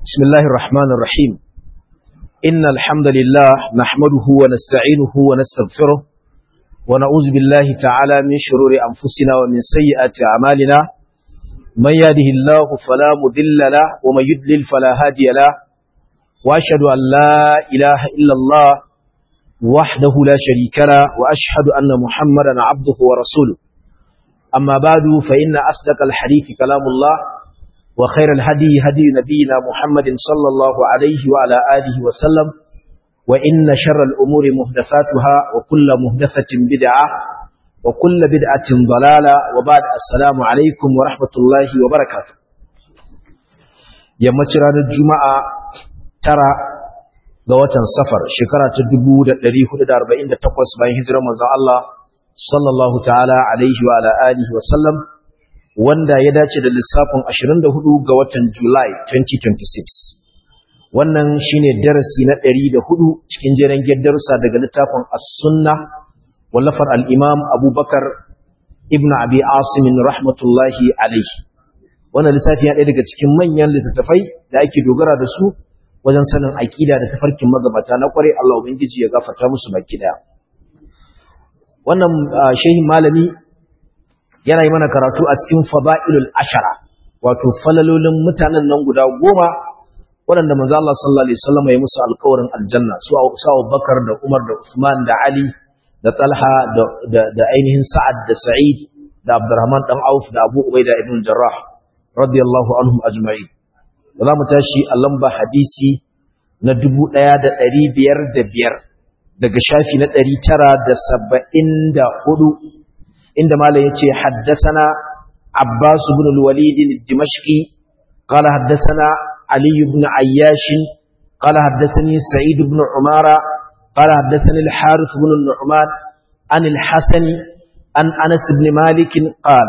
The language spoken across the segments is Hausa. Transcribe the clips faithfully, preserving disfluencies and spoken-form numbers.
بسم الله الرحمن الرحيم إن الحمد لله نحمده ونستعينه ونستغفره ونعوذ بالله تعالى من شرور أنفسنا ومن سيئات أعمالنا من يهده الله فلا مضل له ومن يضلل فلا هادي له وأشهد أن لا إله إلا الله وحده لا شريك له وأشهد أن محمدا عبده ورسوله أما بعد فإن أصدق الحديث كلام الله وخير الهدي هدي نبينا محمد صلى الله عليه وعلى آله وسلم وإن شر الأمور محدثاتها وكل محدثة بدعة وكل بدعة ضلالة وبعد السلام عليكم ورحمة الله وبركاته يمتر الجمعة ترى قوة سفر شكرا تدبو دريه داربئين تقوص بين هجرة مزا الله صلى الله تعالى عليه وعلى آله وسلم wanda ya dace da lissafin ashirin da hudu ga watan July twenty twenty-six. Wannan shine darasi na ɗari da hudu cikin jerin darussa daga littafin As-Sunnah wallafar al-Imam Abu Bakar ibn Abi Asim rahmatullahi alayhi. Wannan littafi ya ɗaya daga cikin manyan littattafai da ake dogara da su wajen sanin aqida da tafarkin magabata na kware. Allah ubangiji ya gafarta musu baki daya. Wannan shehin malami yana yi mana karatu a cikin fada'ilul ashara, wato falalolin mutanen nan guda goma waɗanda manzo Allah sallallahu alaihi wasallam ya musu alƙawarin aljanna, su Abu Bakar da Umar da Uthman da Ali da Talha da da, da ainihin Sa'ad da Sa'id da Abdurrahman dan Auf da Abu Ubaida ibn Jarrah radiyallahu anhum ajma'in. Za mu tashi a lamba hadisi na dubu ɗaya da ɗari biyar da biyar daga shafi na ɗari tara da saba'in da hudu. عندما مالا يتي حدثنا عباس بن الوليد الدمشقي قال حدثنا علي بن عياش قال حدثني سعيد بن عمارة قال حدثني الحارث بن النعمان عن الحسن عن أنس بن مالك قال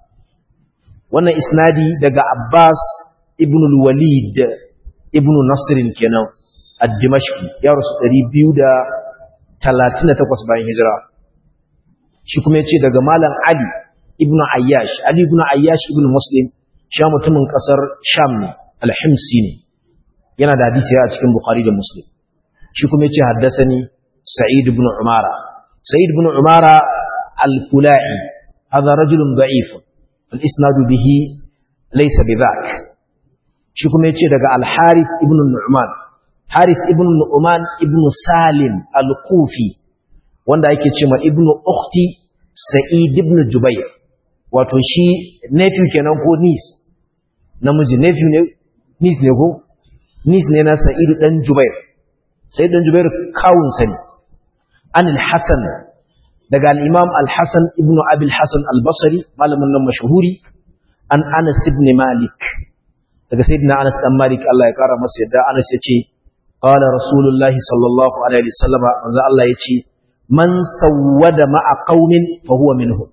وانا اسنادي دقى عباس ابن الوليد ابن نصر كنا الدمشقي يا رسول ريبيو دا ثلاثين تقوص باين هجرة shi kuma yace daga malam Ali ibn Ayyash Ali ibn Ayyash ibn Muslim shi mutumin kasar Sham ne al-Himsi ne yana da hadisi a cikin Bukhari da Muslim shi kuma yace haddathani Sa'id ibn Umara Sa'id ibn Umara al-Kula'i hadha rajulun da'if al-isnad bihi laysa bidhak shi kuma yace daga al-Harith ibn Nu'man Harith ibn Nu'man ibn Salim al-Kufi wanda ake cewa ibnu ukhti Sa'id ibn Jubayr, wato shi nephew kenan ko niece namiji nephew ne niece ne ko niece ne na Sa'id dan Jubayr. Sa'id dan Jubayr kawun sani an al-Hasan daga al-Imam al-Hasan ibn Abi al-Hasan al-Basri malamin nan mashhuri an Anas ibn Malik daga sayyidina Anas dan Malik Allah ya kara masa yadda Anas yace qala rasulullahi sallallahu alaihi wasallam manzo Allah yace man sawwada ma'a qaumin fa huwa minhum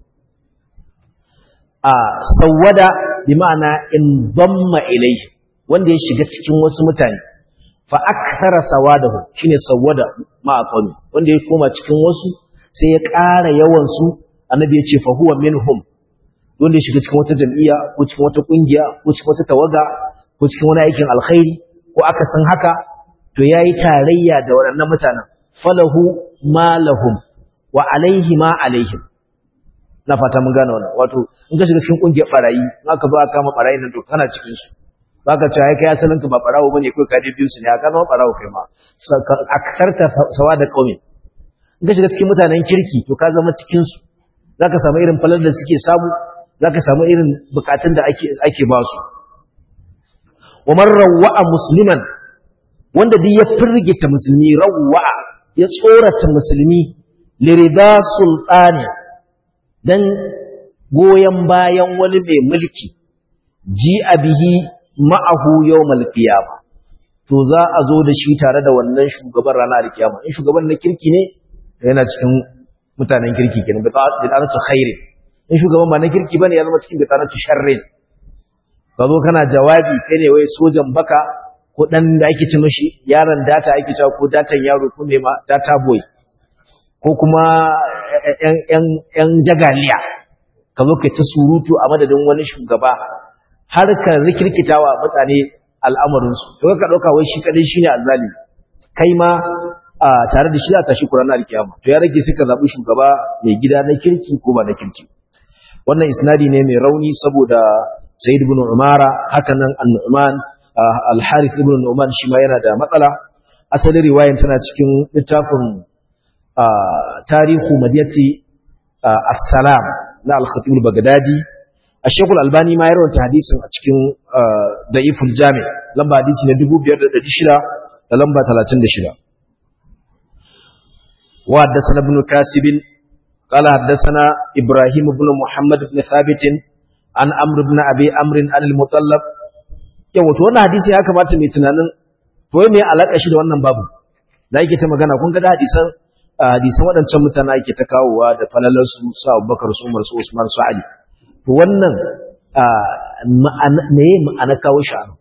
a sawwada bi ma'ana in damma ilayhi wanda ya shiga cikin wasu mutane fa akthara sawadahu shine sawwada ma'a qaumin wanda ya koma cikin wasu sai ya ƙara yawan su annabi ya ce fa huwa minhum wanda ya shiga cikin wata jami'a ko cikin wata kungiya ko cikin wata tawaga ko cikin wani aikin alkhairi ko aka san haka to yayi tarayya da waɗannan mutanen falahu ma lahum wa alaihi ma alaihim na fata mun gane wannan wato in ka shiga cikin kungiyar barayi in aka zo aka kama barayi nan to kana cikin su baka ce ai kai asalin ka ba barawo bane kai ka dai biyu su ne aka zama barawo kai ma akarta sawa da qaumi in ka shiga cikin mutanen kirki to ka zama cikin su zaka samu irin falal da suke samu zaka samu irin bukatun da ake ake ba su wa man rawwa musliman wanda duk ya firgita musulmi rawwa ya tsorata musulmi lirida sultani dan goyen bayan wani mai mulki ji abihi ma'ahu yawmal qiyama to za a zo da shi tare da wannan shugaban ranar kiyama in shugaban na kirki ne yana cikin mutanen kirki kenan bitanatu khairi in shugaban ba na kirki bane ya zama cikin bitanatu sharri ka zo kana jawabi kai ne wai sojan baka ko dan da ake ci mishi yaron data ake cewa ko datan yaro ko me ma data boy ko kuma yan yan yan jagaliya ka zo kai ta surutu a madadin wani shugaba har ka rikirkitawa mutane al'amarin su to ka dauka wai shi kadai shine azzalimi kai ma tare da shi za ta shi Qur'ani alkiyama to ya rage suka zabi shugaba mai gida na kirki ko ba na kirki wannan isnadi ne mai rauni saboda Sayyid ibn Umara haka nan An-Nu'man Al-Harith ibn Nu'man shi ma yana da matsala asalin riwayan tana cikin littafin tarihu madiyati as-salam na al-Khatib al-Baghdadi Ash-Shaykh al-Albani ma ya rawaita hadisin a cikin Da'iful Jami' lamba hadisi na dubu biyar da ɗari shida da lamba talatin da shida wa haddathana ibn Kasib qala haddathana Ibrahim ibn Muhammad ibn Thabit an Amr ibn Abi Amr an al-Mutallab yawa to wannan hadisi ya kamata mai tunanin to me alaka shi da wannan babu da yake ta magana kun ga hadisan hadisan waɗancan mutane ake ta kawowa da falalarsu su Abubakar su Umar su Usman su Ali to wannan ne ma'ana kawo shi an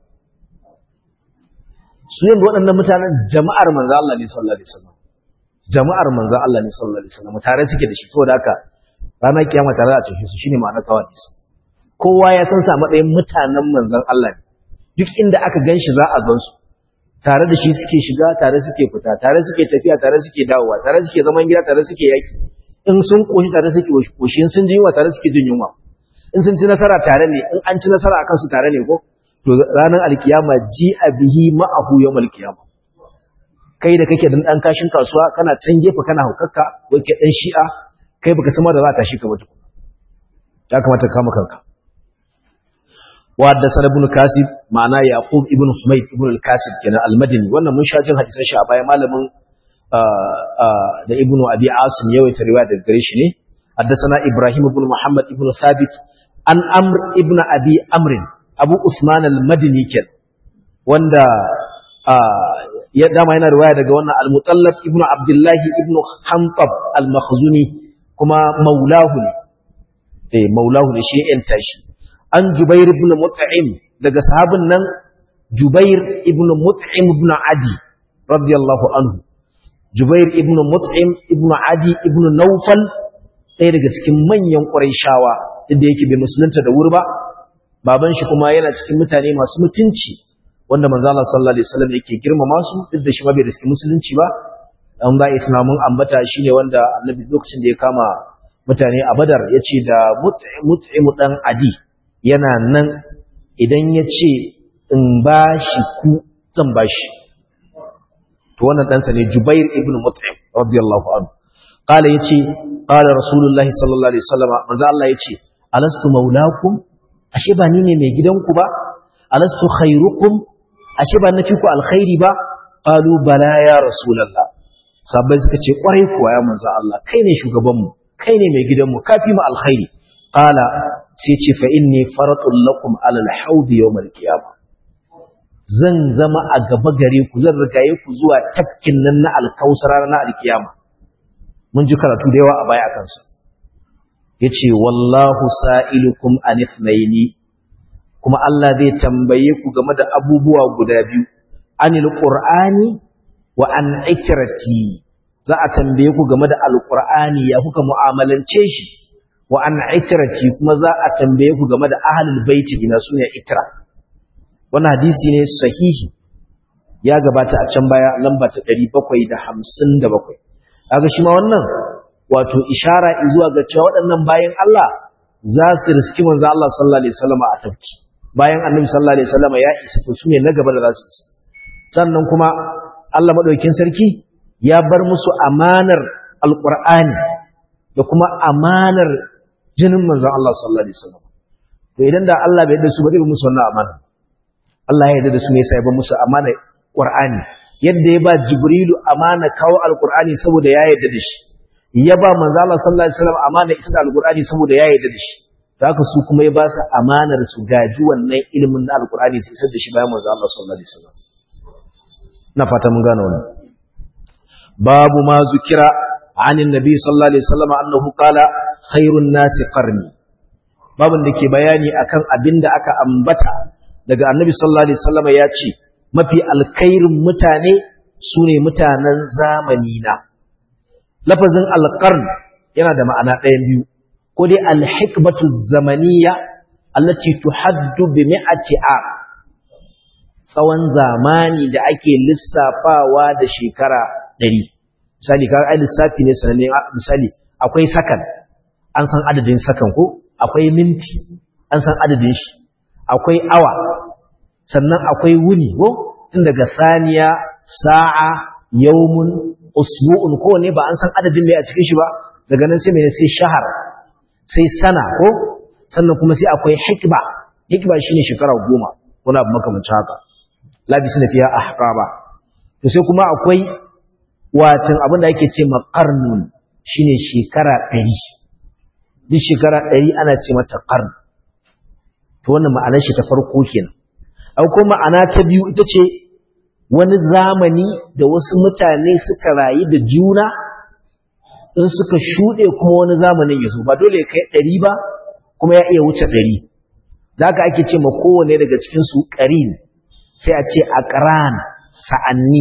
su yin waɗannan mutanen jama'ar manzo Allah ne sallallahu alaihi wasallam jama'ar manzo Allah ne sallallahu alaihi wasallam tare suke da shi saboda haka ranar kiyama tare a cikin su shine ma'ana kawo hadisi kowa ya san sa matsayin mutanen manzon Allah ne duk inda aka ganshi za a gansu tare da shi suke shiga tare suke fita tare suke tafiya tare suke dawowa tare suke zaman gida tare suke yaki in sun koshi tare suke koshi in sun ji yunwa tare suke jin yunwa in sun ci nasara tare ne in an ci nasara akan su tare ne ko to ranar alkiyama ji abihi ma'ahu yawmal qiyama kai da kake dan dan kashin kasuwa kana can gefe kana hukakka wai ke dan shi'a kai baka san ma da za ta shi ka ba tukuna ya kamata ka kama kanka وحدثنا ابن كاسب معناه يعقوب ابن حميد ابن الكاسب كان المدني wannan mun sha jin hadisan shi a baya malamin da ibnu abi asim yawaita riwaya daga gare shi ne haddathana ibrahim ibn muhammad ibn thabit an amr ibn abi amr abu usman al-madini ken wanda ya dama yana riwaya daga wannan al-mutallab ibn abdullah ibn khantab al-makhzuni kuma maulahu ne eh maulahu ne shi yan tashi an Jubair ibn Mut'im daga sahabin nan Jubair ibn Mut'im ibn Adi radiyallahu anhu Jubair ibn Mut'im ibn Adi ibn Nawfal ɗaya daga cikin manyan Qurayshawa inda yake bai musulunta da wuri ba baban shi kuma yana cikin mutane masu mutunci wanda manzo Allah sallallahu alaihi wasallam yake girmama su duk da shi ma bai riski musulunci ba an ba ita mun ambata shine wanda Annabi lokacin da ya kama mutane a Badar yace da Mut'im dan Adi yana nan idan ya ce in ba shi ku zan ba shi to wannan ɗansa ne Jubair ibn Mut'im radiyallahu anhu qala yace qala rasulullahi sallallahu alaihi wasallam manzo Allah yace alastu maulakum ashe ba ni ne mai gidanku ba alastu khairukum ashe ba nafi ku alkhairi ba qalu bala ya rasulullah sahabbai suka ce kwarai kuwa ya manzo Allah kai ne shugabanmu kai ne mai gidanmu kafi mu alkhairi qala sai ce fa inni faratul lakum ala al-hawd yawm al-qiyamah zan zama a gaba gare ku zan rigaye ku zuwa tafkin nan na al-kausar na al-qiyama mun ji karatu da yawa a baya akan sa yace wallahu sa'ilukum an ithnaini kuma Allah zai tambaye ku game da abubuwa guda biyu anil qur'ani wa an ikrati za a tambaye ku game da al-qur'ani ya kuka mu'amalance shi wa an itrati kuma za a tambaye ku game da ahlul baiti ina sune itra wannan hadisi ne sahihi ya gabata a can baya lamba ta ɗari bakwai da hamsin da bakwai kaga shi ma wannan wato ishara zuwa ga cewa waɗannan bayan Allah za su riski manzo Allah sallallahu alaihi wasallam a tafki bayan annabi sallallahu alaihi wasallam ya isa to sune na gaba da za su isa sannan kuma Allah madaukakin sarki ya bar musu amanar alqur'ani da kuma amanar jinin manzon Allah sallallahu alaihi wasallam to idan da Allah bai yarda su ba zai musu wannan amana Allah ya yarda da su ne sai ba musu amana Qur'ani yadda ya ba Jibrilu amana kawo alqur'ani saboda ya yarda da shi ya ba manzon Allah sallallahu alaihi wasallam amana isa da alqur'ani saboda ya yarda da shi haka su kuma ya ba su amanar su gaji wannan ilimin na alqur'ani sai isar da shi bayan manzon Allah sallallahu alaihi wasallam na fata mun gane wannan babu ma zukira عن النبي صلى الله عليه وسلم أنه قال خير الناس قرني babin da ke bayani akan abin da aka ambata daga annabi sallallahu alaihi wasallam ya ce mafi alkhairin mutane sune mutanen zamani na lafazin alqarn yana da ma'ana ɗayan biyu ko dai alhikmatu zamaniyya allati tuhaddu bi mi'ati a tsawon zamani da ake lissafawa da shekara ɗari. Misali, ka ai lissafi ne sananne. Misali, akwai sakan, an san adadin sakan ko? Akwai minti, an san adadin shi. Akwai awa, sannan akwai wuni ko? Tun daga saniya, sa'a, yawmun, usbu'un, ko ne ba an san adadin ne a cikin shi ba. Daga nan sai mai sai shahar, sai sana ko? Sannan kuma sai akwai hikba. Hikba shine shekara goma, wani abu makamancin haka. Labisina fiha ahqaba. To sai kuma akwai watan abin da yake ce maqarnun, shine shekara ɗari. Duk shekara ɗari ana ce mata qarn. To wannan ma'anar shi ta farko kenan. Akwai kuma ma'ana ta biyu ita ce wani zamani da wasu mutane suka rayu da juna in suka shuɗe kuma wani zamanin ya zo, ba dole ya kai ɗari ba kuma ya iya wuce ɗari. Da haka ake ce ma kowane daga cikinsu ƙarin, sai a ce aqran, sa'anni.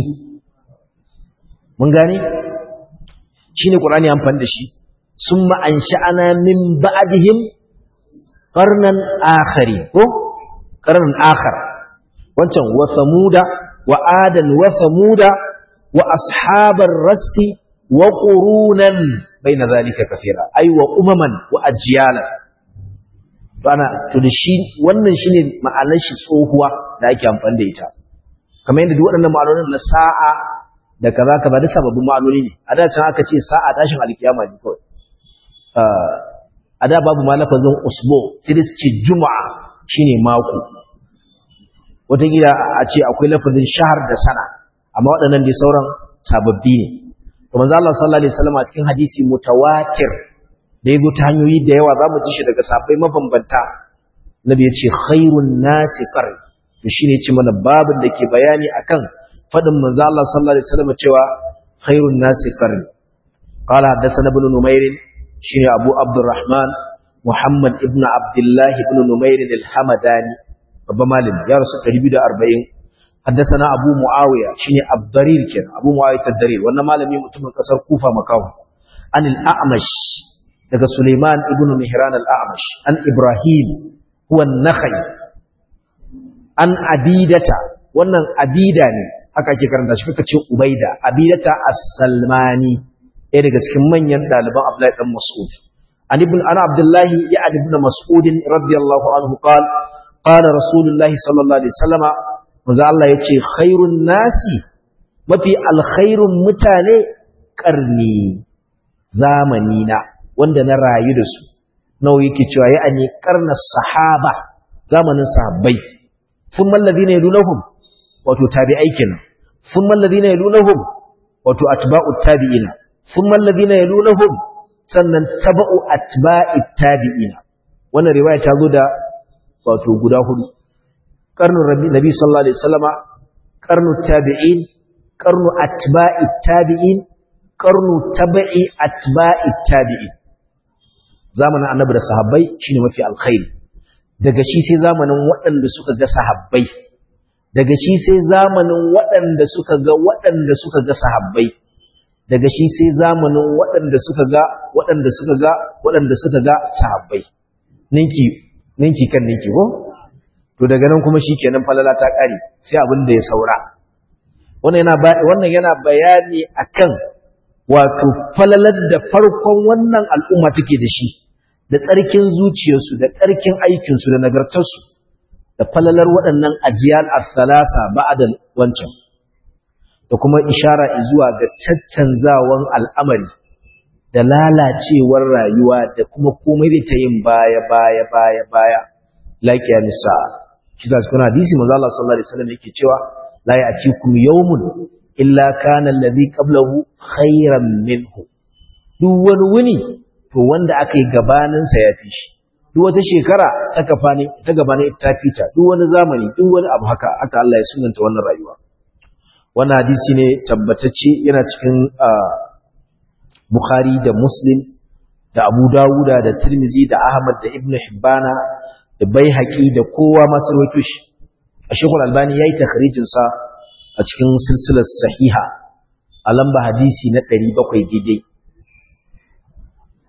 Mun gane? Shi ne ƙur'ani amfani da shi. Summa ansha'ana min ba'dihim qarnan akhari ko qarnan akhar. Wancan wa samuda wa adan wa samuda wa ashabar rassi wa qurunan baina zalika kaseera, ay wa umaman wa ajyala. To ana to da shi wannan shine ma'anar shi tsohuwa da ake amfani da ita. Kamar yadda duk waɗannan ma'anonin na sa'a da kaza kaza da sababbin ma'anoni ne. A da can aka ce sa'a tashin alkiyama ne kawai. A da babu ma lafazin usbu, sai su ce juma'a shine mako. Wataƙila a ce akwai lafazin shahar da sana, amma waɗannan dai sauran sababbi ne. To manzo Allah sallallahu alaihi wasallam a cikin hadisi mutawatir da yago ta hanyoyi da yawa zamu ji shi daga sahabbai mabambanta. Nabi ya ce khairun nasi qarni. To shine ce mana babin da ke bayani akan fadin manzo Allah sallallahu alaihi wasallam cewa khairun nasi qarni. Qala hadathana ibn Numair shine Abu Abdurrahman Muhammad ibn Abdullah ibn Numair al-Hamadani, babban malami ya rasu ɗari biyu da arba'in. Haddasana Abu Muawiya shine Abdarir kenan, Abu Muawiya Taddarir, wannan malami mutumin kasar Kufa Makawu. An al-A'mash daga Sulaiman ibn Mihran al-A'mash, an Ibrahim huwa an-Nakhai, an Abidata, wannan Abida ne haka ake karanta shi, kaka ce Ubaida, Abidata as-Salmani, ɗaya daga cikin manyan ɗaliban Abdullahi dan Mas'ud. An ibn ana Abdullah ya ibn Mas'ud radiyallahu anhu qala qala Rasulullah sallallahu alaihi wasallama, manzo Allah yace khairun nasi, mafi alkhairun mutane karni, zamani na wanda na rayu da su. Nawa yake cewa ya ani karnas sahaba, zamanin sahabbai. Thumma alladhina yalunhum, wato tabi'ai kenan. Thumma alladhina yalunhum, wato atba'ut tabi'ina. Thumma alladhina yalunhum, sannan taba'u atba'it tabi'ina. Wannan riwaya ta zo da wato guda hudu. Qarnun Rabbi Nabi sallallahu alaihi wasallama, qarnut tabi'in, qarnu atba'it tabi'in, qarnu tabi'i atba'it tabi'in. Zamanin Annabi da sahabbai shine mafi alkhairi. Daga shi sai zamanin waɗanda suka ga sahabbai. Daga shi sai zamanin waɗanda suka ga waɗanda suka ga sahabbai. Daga shi sai zamanin waɗanda suka ga waɗanda suka ga waɗanda suka ga sahabbai. Ninki ninki kan ninki ko? To daga nan kuma shikenan falala ta kare, sai abin da ya saura. Wannan yana wannan yana bayani akan wato falalar da farkon wannan al'umma take da shi, da tsarkin zuciyarsu, da tsarkin aikinsu, da nagartarsu, da falalar waɗannan ajiyal as-salasa ba'da wancan, da kuma ishara zuwa ga caccanzawan al'amari da lalacewar rayuwa da kuma komai da ta yin baya baya baya baya laqiya nisa. Shi da cikin hadisi manzo Allah sallallahu alaihi wasallam yake cewa la ya'tikum yawmun illa kana alladhi qablahu khayran minhu. Duk wani wuni to wanda aka yi gabanin sa yafi shi. Duk wata shekara ta kafani ta gabanin ita fita. Duk wani zamani, duk wani abu haka aka Allah ya sunanta wannan rayuwa. Wannan hadisi ne tabbatacce, yana cikin Bukhari da Muslim da Abu Dawuda da Tirmidhi da Ahmad da Ibn Hibbana da Baihaqi da kowa masu rawaito shi. Sheikhul Albani yayi takhrijin sa a cikin silsilar sahiha a lamba hadisi na ɗari bakwai daidai.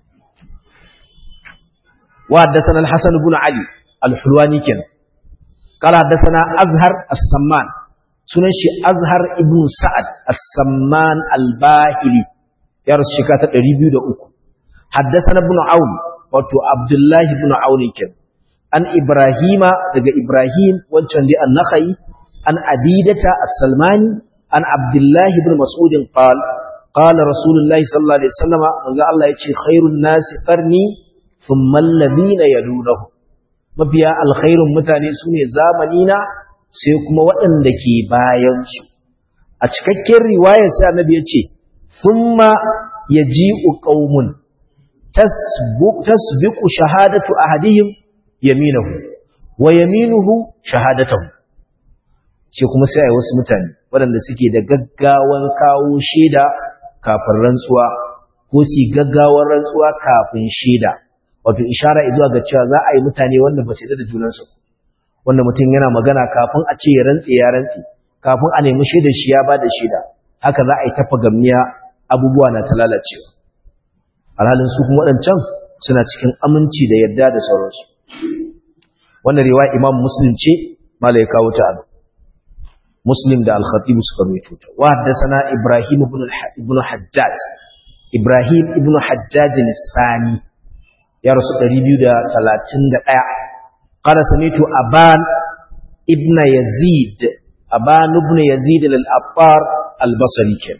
Wa haddathana al-Hasan ibn Ali al-Hulwani ken qala hadathana azhar as-samman sunan shi azhar ibn sa'ad as-samman al-bahili ya rasu shekara ta ɗari biyu da uku. Haddasana ibn Aun wato Abdullahi ibn Aun ken an Ibrahima daga Ibrahim wancan dai an-Nakhai an Abidata as-Salmani an Abdullahi ibn Mas'ud qala qala Rasulullahi sallallahu alaihi wasallam manzo Allah yace khairun nasi qarni thumma alladhina yalunahum mafiya alkhairun mutane sune zamani na sai kuma waɗanda ke bayan su. A cikakken riwayar sai Annabi yace thumma yaji'u qaumun tasbuq tasbiqu shahadatu ahadihim yaminahu wa yaminuhu shahadatuhu sai kuma sai ai wasu mutane waɗanda suke da gaggawan kawo shaida kafin rantsuwa ko su gaggawar rantsuwa kafin shaida, wato ishara zuwa ga cewa za a yi mutane wanda ba su da junansu, wanda mutum yana magana kafin a ce ya rantse ya rantse, kafin a nemi shaidar shi ya bada shaida, haka za a yi tafa gamniya abubuwa na ta lalacewa. Alhalin su kuma waɗancan suna cikin aminci da yarda da sauransu. Wannan riwaya Imam Muslim ce mala ya kawo ta a Muslim da Al-Khatib suka rawaito ta. Wa haddathana Ibrahim ibn ibn Hajjaj Ibrahim ibn Hajjaj al-Sani ya rasu ɗari biyu da talatin da ɗaya. Qala sami'tu Aban ibn Yazid Aban ibn Yazid al-Attar al-Basri ke.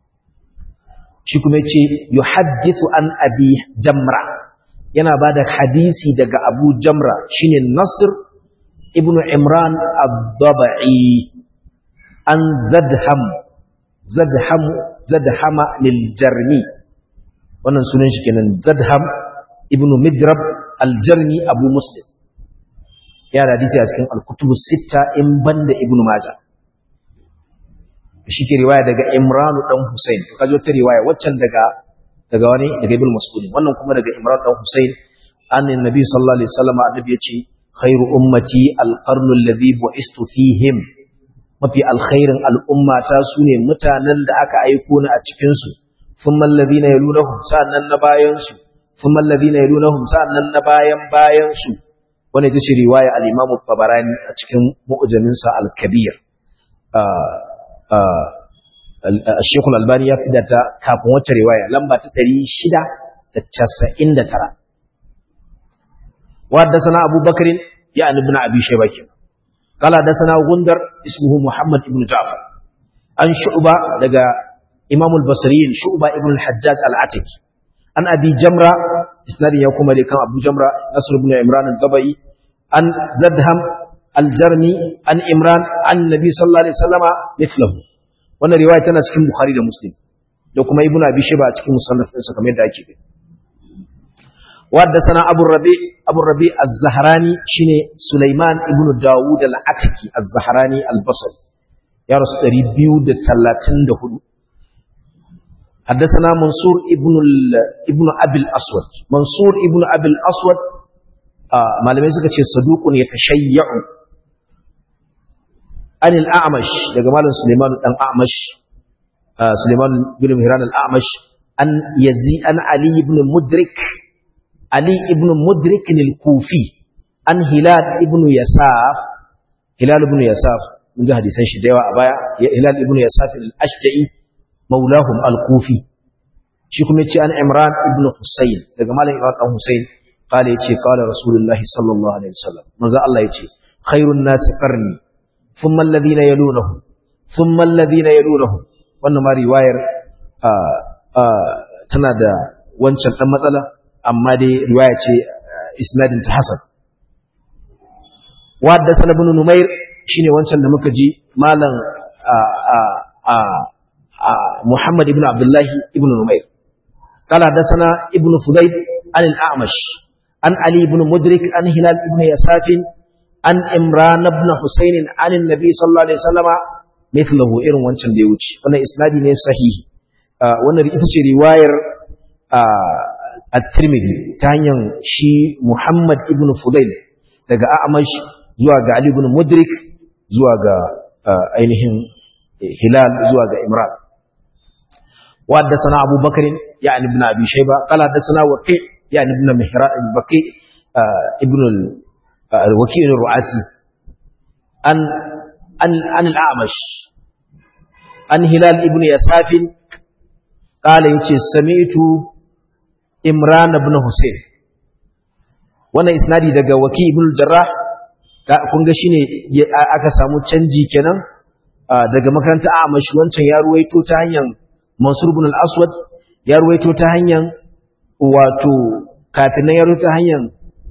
Shi kuma yace yuhaddithu an Abi Jamra yana bada hadisi daga Abu Jamra shine Nasr ibn Imran ad-Dabai an Zadham Zadham Zadhama lil-Jarmi, wannan sunan shi kenan Zadham ibn Midrab al-Jarmi Abu Muslim ya hadisi a cikin al-Kutub as-Sitta in banda Ibn Majah. Shi ke riwaya daga Imran dan Husayn, kaje ta riwaya waccan daga daga wani daga Ibn Mas'ud, wannan kuma daga Imran dan Husayn annabi sallallahu alaihi wasallam annabi yace khairu ummati al-qarnu alladhi bu'istu fihim, mafi alkhairin al'ummata sune mutanen da aka aiko ni a cikin su, thumma alladhina yalunhum sa'annan na bayan su, thumma alladhina yalunhum sa'annan na bayan bayan su. Wannan ita ce riwaya al-Imam at-Tabarani a cikin mu'jamin sa al-Kabir. Al-Sheikh al-Albani ya fidata kafin wata riwaya lamba ta ɗari shida da casa'in da tara. Wa haddathana Abu Bakr ya ibn Abi Shayba قال حدثنا غندر اسمه محمد بن جعفر عن شعبة دغا امام البصريين شعبة ابن الحجاج العتكي عن ابي جمرة اسناد يكون لكان ابو جمرة نصر بن عمران الضبي عن زدهم الجرمي عن عمران عن النبي صلى الله عليه وسلم مثله. wannan riwaya tana cikin Bukhari da Muslim da kuma Ibn Abi Shayba a cikin musannaf ɗinsa kamar yadda ake gani. وحدثنا أبو الربيع أبو الربيع الزهراني شيني سليمان ابن داود العتكي الزهراني البصري يا رسول ريبيو د ثلاثين دهول. حدثنا منصور ابن ابن أبي الأسود منصور ابن أبي الأسود آه ما لم يزكى صدوق يتشيع عن الأعمش لجمال سليمان الأعمش آه سليمان بن مهران الأعمش أن يزيد أن علي بن مدرك علي ابن مدرك الكوفي عن هلال ابن يساف هلال ابن يساف من جهة حديثان شديوة أبايا هلال ابن يساف الأشجعي مولاهم الكوفي شكم يتي عن عمران ابن حسين لقمال عمران ابن حسين قال يتي قال رسول الله صلى الله عليه وسلم ماذا الله يتي خير الناس قرني ثم الذين يلونهم ثم الذين يلونهم وانما رواية آآ آآ تنادى وانشان المثلة amma dai riwaya ce isnadin ta hasan. Wa haddathana ibn Numair shine wancan da muka ji malam Muhammad ibn Abdullah ibn Numair. Qala haddathana ibn Fudayl an al-A'mash an Ali ibn Mudrik an Hilal ibn Yasaf an Imran ibn Husayn an an-nabi sallallahu alaihi wasallam mithluhu irin wancan da ya wuce. Wannan isnadi ne sahihi. Wannan ita ce riwayar At-Tirmidhi ta hanyar shi Muhammad ibn Fudayl daga A'mash zuwa ga Ali ibn Mudrik zuwa ga ainihin Hilal zuwa ga Imran. Wa haddathana Abu Bakr ya'ni ibn Abi Shayba qala haddathana Waqi' ya'ni ibn Mihran al-Baqi ibn al-Waqi' al-Ru'asi an an an al-a'mash an hilal ibn yasaf qala yace sami'tu imran ibn husayn. Wannan isnadi daga waki ibn al-jarrah kun ga shine aka samu canji kenan daga makaranta a'mash, wancan ya ruwaito ta hanyar mansur ibn al-aswad, ya ruwaito ta hanyar wato kafin nan ya ruwaito ta hanyar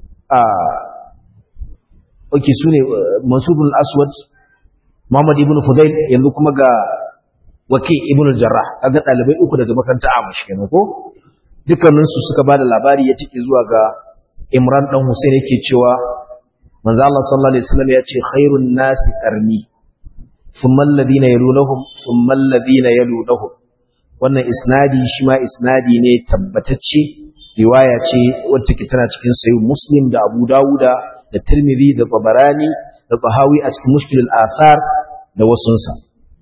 oke su ne mansur ibn al-aswad, muhammad ibn fudayl, yanzu kuma ga waki ibn al-jarrah. kaga dalibai uku daga makaranta a'mash kenan ko dukkanin su suka bada labari ya tike zuwa ga imran dan husayn yake cewa manzo Allah sallallahu alaihi wasallam ya ce khairun nasi qarni thumma alladhina yalunhum thumma alladhina yalunhum. Wannan isnadi shi ma isnadi ne tabbatacce, riwaya ce wacce ke tana cikin sahih muslim da abu dawuda da tirmidhi da tabarani da tahawi a cikin mushkil al-athar da wasunsa.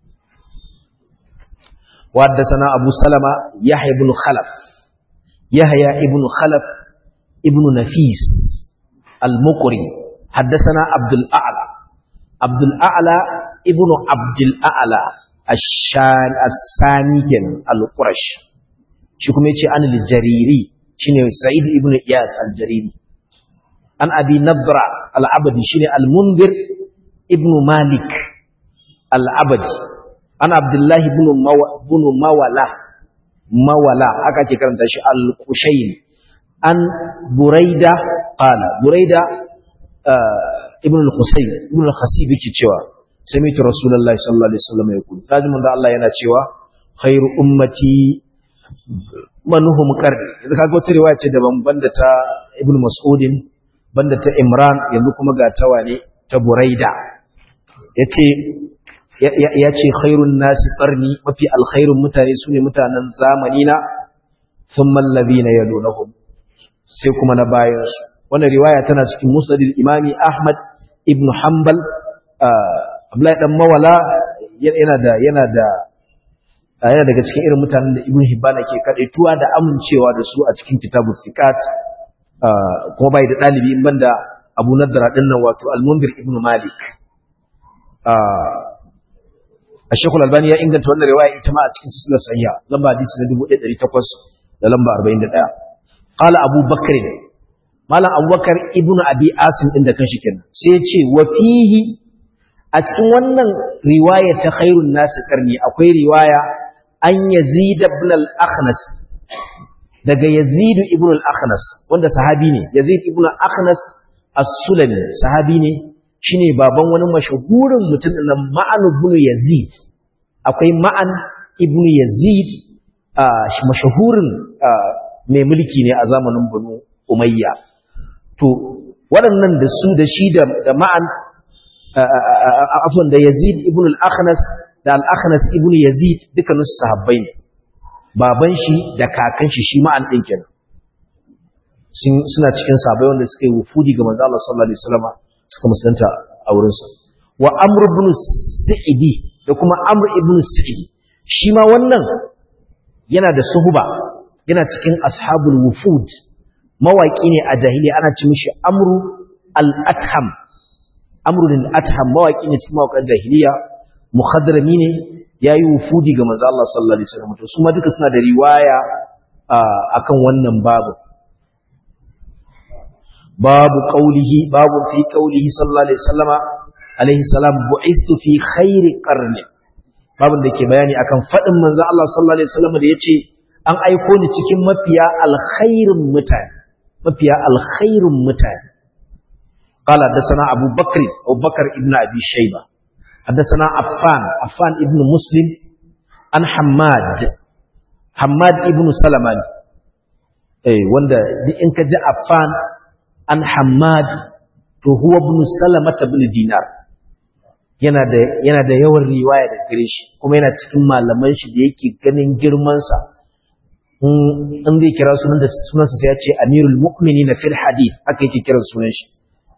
wa haddathana abu salama yahya ibn khalaf yahya ibn khalaf ibn nafis al-muqri haddathana abdul a'la abdul a'la ibn abdul a'la ashan as-sani kenan al-qurash, shi kuma yace an al-jariri shine sa'id ibn iyas al-jariri, an abi nadra al-abdi shine al-munzir ibn malik al-abdi, an abdullah ibn ibn mawala mawala aka ce karanta shi al-qushayri, an buraida qala buraida ibn al-husayn ibn al-khasib yake cewa sami'tu rasulullahi sallallahu alaihi wasallam yaqul, kaji mun da Allah yana cewa khairu ummati manhum qarni. Idan kaga wata riwaya ce daban banda ta ibn mas'udin banda ta imran, yanzu kuma ga tawane ta buraida yace yace khairun nasi qarni, mafi alkhairun mutane sune mutanen zamani na, thumma alladhina yalunhum, sai kuma na bayan su. Wannan riwaya tana cikin musnad al-imami ahmad ibn hanbal. Abdullahi dan mawala yana da yana da yana daga cikin irin mutanen da Ibn Hibban ke kadaituwa da amincewa da su a cikin kitabul thiqat, kuma bai da dalibi in banda Abu Nadra din nan wato Al-Munzir ibn Malik. Al-Sheikh Al-Albani ya inganta wannan riwaya ita ma a cikin silsilar sahiha lamba hadisi na dubu ɗaya da ɗari takwas da lamba arba'in da ɗaya. Qala Abu Bakr, Malam Abubakar ibn Abi Asim din da kanshi kenan sai ya ce wa fihi, a cikin wannan riwaya ta khairun nasi qarni akwai riwaya an Yazid ibn al-Akhnas, daga Yazid ibn al-Akhnas wanda sahabi ne. Yazid ibn al-Akhnas as-Sulami sahabi ne, shine baban wani mashahurin mutum nan Ma'an ibn Yazid. Akwai Ma'an ibn Yazid shi mashahurin mai mulki ne a zamanin Banu Umayya. To waɗannan da su da shi da Ma'an afwan da Yazid ibn al-Akhnas da al-Akhnas ibn Yazid dukkanin su sahabbai ne, baban shi da kakan shi shi Ma'an din kenan suna cikin sahabbai wanda suka yi wufudi ga manzo Allah sallallahu alaihi wasallam suka musulunta a wurin sa. Wa Amr ibn Sa'idi da kuma Amr ibn Sa'idi shi ma wannan yana da suhuba, yana cikin ashabul wufud, mawaki ne a jahiliya, ana ce mishi Amru al-Atham. Amru al-Atham mawaki ne cikin mawakan jahiliya, muhadrami ne, yayi wufudi ga manzo Allah sallallahu alaihi wasallam. To su ma duka suna da riwaya akan wannan babu. Babu qaulihi babu fi qaulihi sallallahu alaihi wasallama alaihi salam bu'istu fi khairi qarni. Babun da ke bayani akan fadin manzo Allah sallallahu alaihi wasallam da yace an aiko ni cikin mafiya alkhairin mutane, mafiya alkhairin mutane. قال حدثنا أبو بكر أبو بكر ابن أبي شيبة حدثنا عفان عفان ابن مسلم عن حماد حماد ابن سلمة أي وندا دي إنك جاء عفان عن حماد فهو ابن سلمة بن دينار yana da yana da yawan riwaya da gare shi, kuma yana cikin malaman shi da yake ganin girman sa. In zai kira sunan da sunansa sai ya ce Amirul Mu'minin fil Hadith, aka yake kiran sunan shi.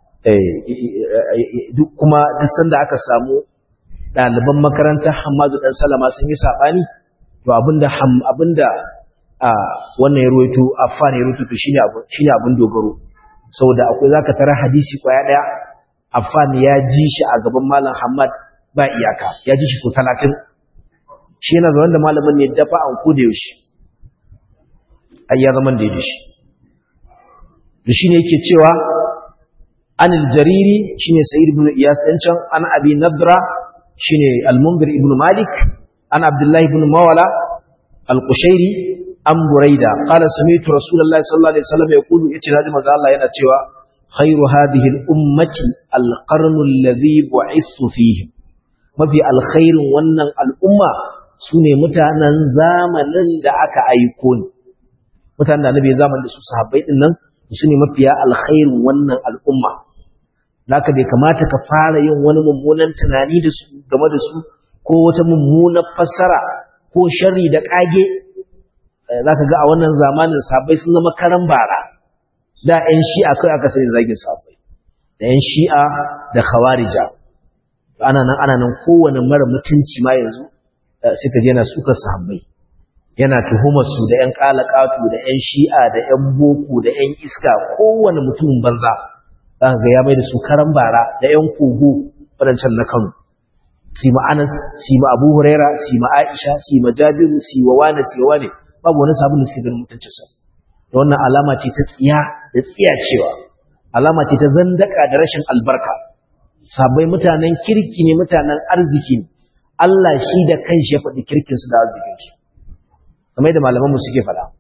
Duk kuma duk sanda aka samu ɗaliban makarantar Hamadu ɗan Salama sun yi saɓani, to abinda abinda wannan ya ruwaito Affan ya ruwaito to shine abin shine abin dogaro, saboda akwai zaka tara hadisi kwaya ɗaya Affan ya ji shi a gaban Malam Hamad ba iyaka, ya ji shi so talatin. Shi yana zaune da malamin ne dafa an kuda yaushe. Ai ya zaman da ya ji shi. Da shi ne yake cewa an al-Jariri shine Sa'id ibn Iyas dan can, an Abi Nadra shine Al-Munzir ibn Malik, an Abdullah ibn Mawala al-Qushairi an Buraida qala sami'tu Rasulullahi sallallahu alaihi wasallam yaqulu, yace naji manzo Allah yana cewa khairu hadhihi al-ummati al-qarnu alladhi bu'ithu fihi, mafi alkhairin wannan al'umma sune mutanen zamanin da aka aiko ni. Mutanen da annabi zamanin da su sahabbai din nan sune mafiya alkhairin wannan al'umma. Naka bai kamata ka fara yin wani mummunan tunani da su game da su, ko wata mummunar fassara ko sharri da kage. Zaka ga a wannan zamanin sahabbai sun zama karan bara. Da ƴan shi'a kai aka sani zagin sahabbai, da ƴan shi'a da khawarija. Ana nan ana nan kowane mara mutunci ma yanzu sai ka je yana suka sahabbai, yana tuhumar su da ƴan kalakatu da ƴan shi'a da ƴan boko da ƴan iska, kowane mutumin banza zaka ga ya mai da su karan bara da ƴan kogo wadancan na Kano. Sima Anas, sima Abu Huraira, sima Aisha, sima Jabiru, siwa wani siwa wani, babu wani sabon da suke ganin mutuncin sa. Da wannan alama ce ta tsiya da tsiya cewa, alama ce ta zandaka da rashin albarka. Sabai mutanen kirki ne, mutanen arziki ne. Allah shi da kanshi ya faɗi kirkin su da arzikin su. Kamar da malaman mu suke faɗa.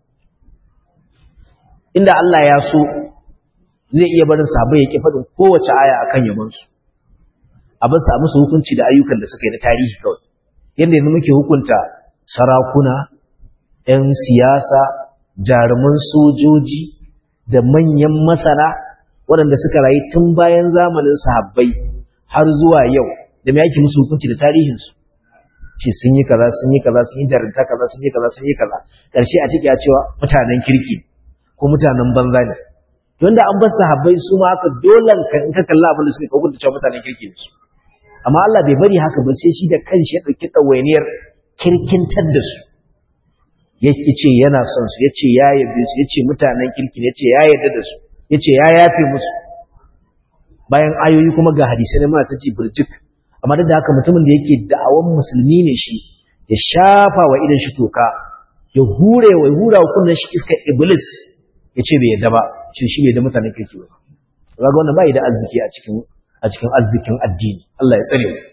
Inda Allah ya so zai iya barin sabai ya ki faɗin kowace aya akan yaban su. Abin sa musu hukunci da ayyukan da suka yi na tarihi kawai. Yanda yanzu muke hukunta sarakuna, ‘yan siyasa, jaruman sojoji da manyan masana waɗanda suka rayu tun bayan zamanin sahabbai har zuwa yau, da mai ake musu hukunci da tarihinsu. Ce sun yi kaza, sun yi kaza, sun yi jarinta kaza, sun yi kaza, sun yi kaza. Ƙarshe a ciki a cewa mutanen kirki ko mutanen banza ne. Don da an bar sahabbai su ma haka dolan ka in ka kalla abin da suka hukunta cewa mutanen kirki ne su. Amma Allah bai bari haka ba, sai shi da kanshi ya ɗauki ɗawainiyar kirkintar da su. Ya ce yana son su, ya ce ya yabe su, ya ce mutanen kirki, ya ce ya yarda da su, ya ce ya yafe musu. Bayan ayoyi kuma ga hadisai na mata ta ce birjik. Amma duk da haka mutumin da yake da'awan musulmi ne shi, ya shafa wa idan shi toka, ya hure wa hura kunnan shi iska iblis, ya ce bai yarda ba, ce shi bai da mutanen kirki ba. Kaga wannan bai da arziki a cikin a cikin arzikin addini. Allah ya tsare mu.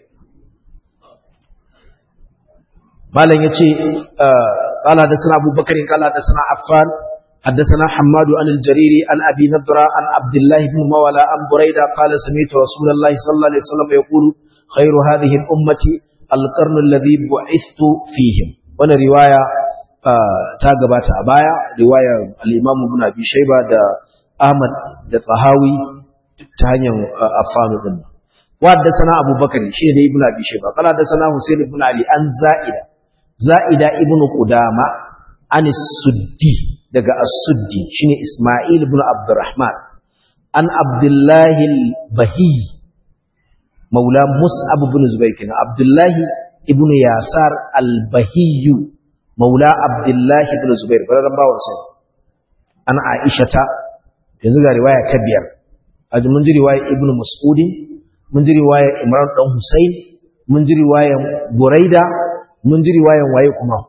Malam yace qala hadathana Abu Bakr qala hadathana Affan hadathana Hammad an al-Jariri an Abi Nadra an Abdullah ibn Mawala an Buraida qala sami'tu Rasulullah sallallahu alaihi wasallam yaqulu khayru hadhihi al-ummati al-qarn alladhi bu'ithtu fihim. Wannan riwaya ta gabata a baya, riwaya al-Imam Ibn Abi Shayba da Ahmad da Tahawi ta hanyar Affan din. Wa hadathana Abu Bakr shi ne Ibn Abi Shayba qala hadathana Husayn ibn Ali an Za'ida Za'ida ibn Qudama an As-Suddi daga As-Suddi shine Isma'il ibn Abdurrahman an Abdullah al-Bahi maula Mus'ab ibn Zubayr kana Abdullah ibn Yasar al-Bahi maula Abdullah ibn Zubayr baran bawon sai an Aisha ta yanzu ga riwaya ta biyar aji mun ji riwaya Ibn Mas'ud mun ji riwaya Imran dan Husayn mun ji riwaya Buraida mun ji riwayan waye kuma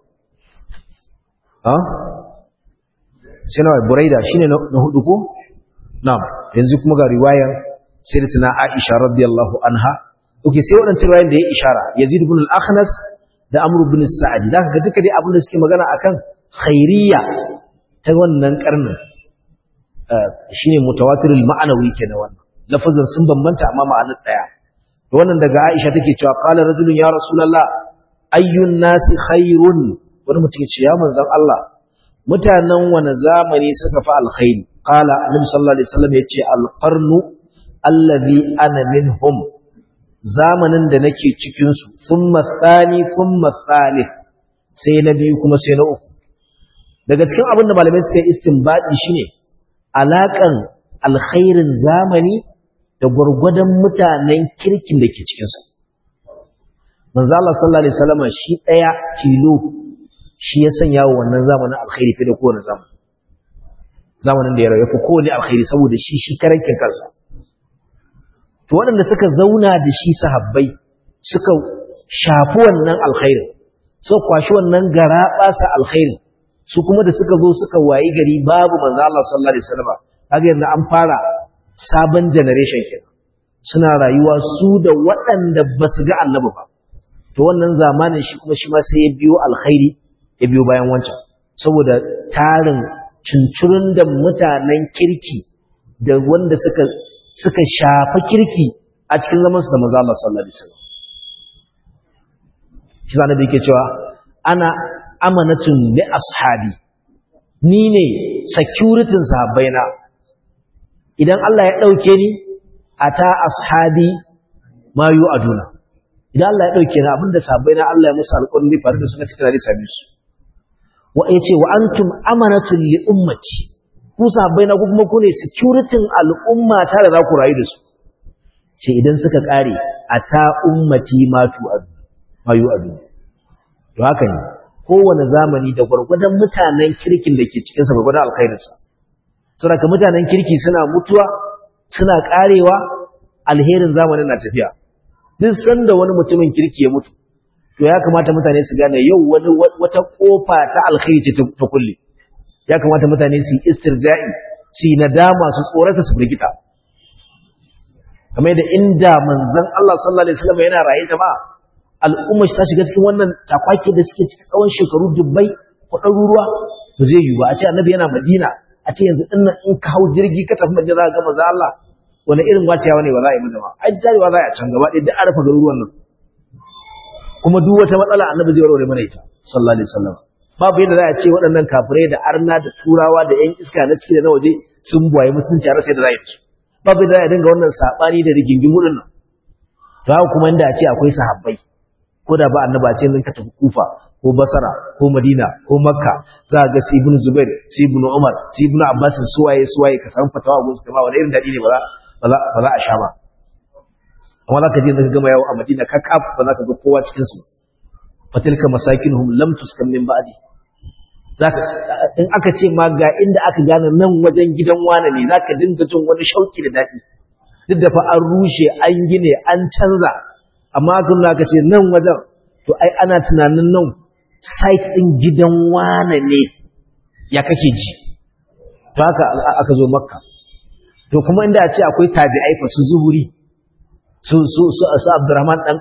ha sai na Buraida shine na hudu ko na'am yanzu kuma ga riwayan sayyidatina Aisha radiyallahu anha. Okay, sai wadannan riwayan da ya ishara Yazid ibn al-Akhnas da Amr ibn Sa'd da kaga duka dai abin da suke magana akan khairiyya ta wannan karnin shine mutawatirul ma'anawi kenan wannan lafazin sun bambanta amma ma'anar daya. Wannan daga Aisha take cewa qala rajulun ya rasulullah ayyun nasi khairun, wani mutum ya ce ya manzon Allah mutanen wani zamani suka fa alkhairi. Qala annabi sallallahu alaihi wasallam yace alqarnu allazi ana minhum, zamanin da nake cikin su, thumma thani thumma thalith, sai na biyu kuma sai na uku. Daga cikin abin da malamai suka yi istinbadi shine alakan alkhairin zamani da gurgurdan mutanen kirkin da ke cikin sa. Manzo Allah sallallahu alaihi wasallam shi daya tilo shi ya sanya wa wannan zamanin alkhairi fi da kowane zamani. Zamanin da ya rayu fi kowane alkhairi saboda shi shi karankin kansa. to waɗanda suka zauna da shi sahabbai suka shafi wannan alkhairin suka kwashi wannan garaɓasa alkhairin su kuma da suka zo suka wayi gari babu manzo Allah sallallahu alaihi wasallam kaga yanzu an fara sabon generation kenan suna rayuwa su da waɗanda ba su ga annabi ba to wannan zamanin shi kuma shi ma sai ya biyo alkhairi ya biyo bayan wancan saboda tarin cincirin da mutanen kirki da wanda suka suka shafa kirki a cikin zaman su da manzo Allah sallallahu alaihi wasallam shi zan da yake cewa ana amanatun li ashabi ni ne security sahabbaina idan Allah ya dauke ni ata ashabi ma yu'aduna idan Allah ya dauke ni abinda sahabbaina Allah ya musu alƙawarin zai faru da su na fitar da same su wa yace wa antum amanatun li ummati ku sahabbaina ku kuma ku ne security al'umma ta da za ku rayu da su ce idan suka kare ata ummati ma tu'adu ma yu'adu to haka ne kowane zamani da gwargwadon mutanen kirkin da ke cikinsa gwargwadon alkhairinsa saboda mutanen kirki suna mutuwa suna karewa alherin zamanin na tafiya duk sanda wani mutumin kirki ya mutu to ya kamata mutane su gane yau wani wata kofa ta alkhairi ce ta kulle ya kamata mutane su yi istirja'i su yi nadama su tsorata su firgita kamar da inda manzon Allah sallallahu alaihi wasallam yana raye jama'a al'umma ta shiga cikin wannan takwaki da suke cikin tsawon shekaru dubbai ko ɗaruruwa ba zai yi ba a ce annabi yana Madina a ce yanzu dinnan in ka hau jirgi ka tafi Madina za ka ga manzo Allah wani irin wacewa ne ba za a yi ba jama'a ai tarewa za a can gaba ɗaya duk a rufe garuruwan nan kuma duk wata matsala annabi zai warware mana ita sallallahu alaihi wasallam babu yadda za a ce waɗannan kafirai da arna da turawa da yan iska na ciki da na waje sun buwaye musulunci a rasa yadda za a yi su babu yadda za a dinga wannan saɓani da rigingimu ɗin nan to haka kuma inda a ce akwai sahabbai ko da ba annaba ce nan ka tafi Kufa ko Basra ko Madina ko Makka za ga su Ibn Zubair su Ibn Umar su Ibn Abbas suwaye suwaye ka san fatawa gun su wani irin dadi ne ba za ba za a sha ba amma za ka je ka gama yawo a Madina ka kaf ba za ka ga kowa cikin su fatilka masakinuhum lam tuskan min ba'di zaka in aka ce ma ga inda aka gane nan wajen gidan wane ne zaka dinga jin wani shauki da dadi duk da fa an rushe an gine an canza amma kun aka ce nan wajen to ai ana tunanin nan site din gidan wane ne ya kake ji to haka aka zo Makka to kuma inda a ce akwai tabi'ai fa su zuhuri su su su Abdurrahman dan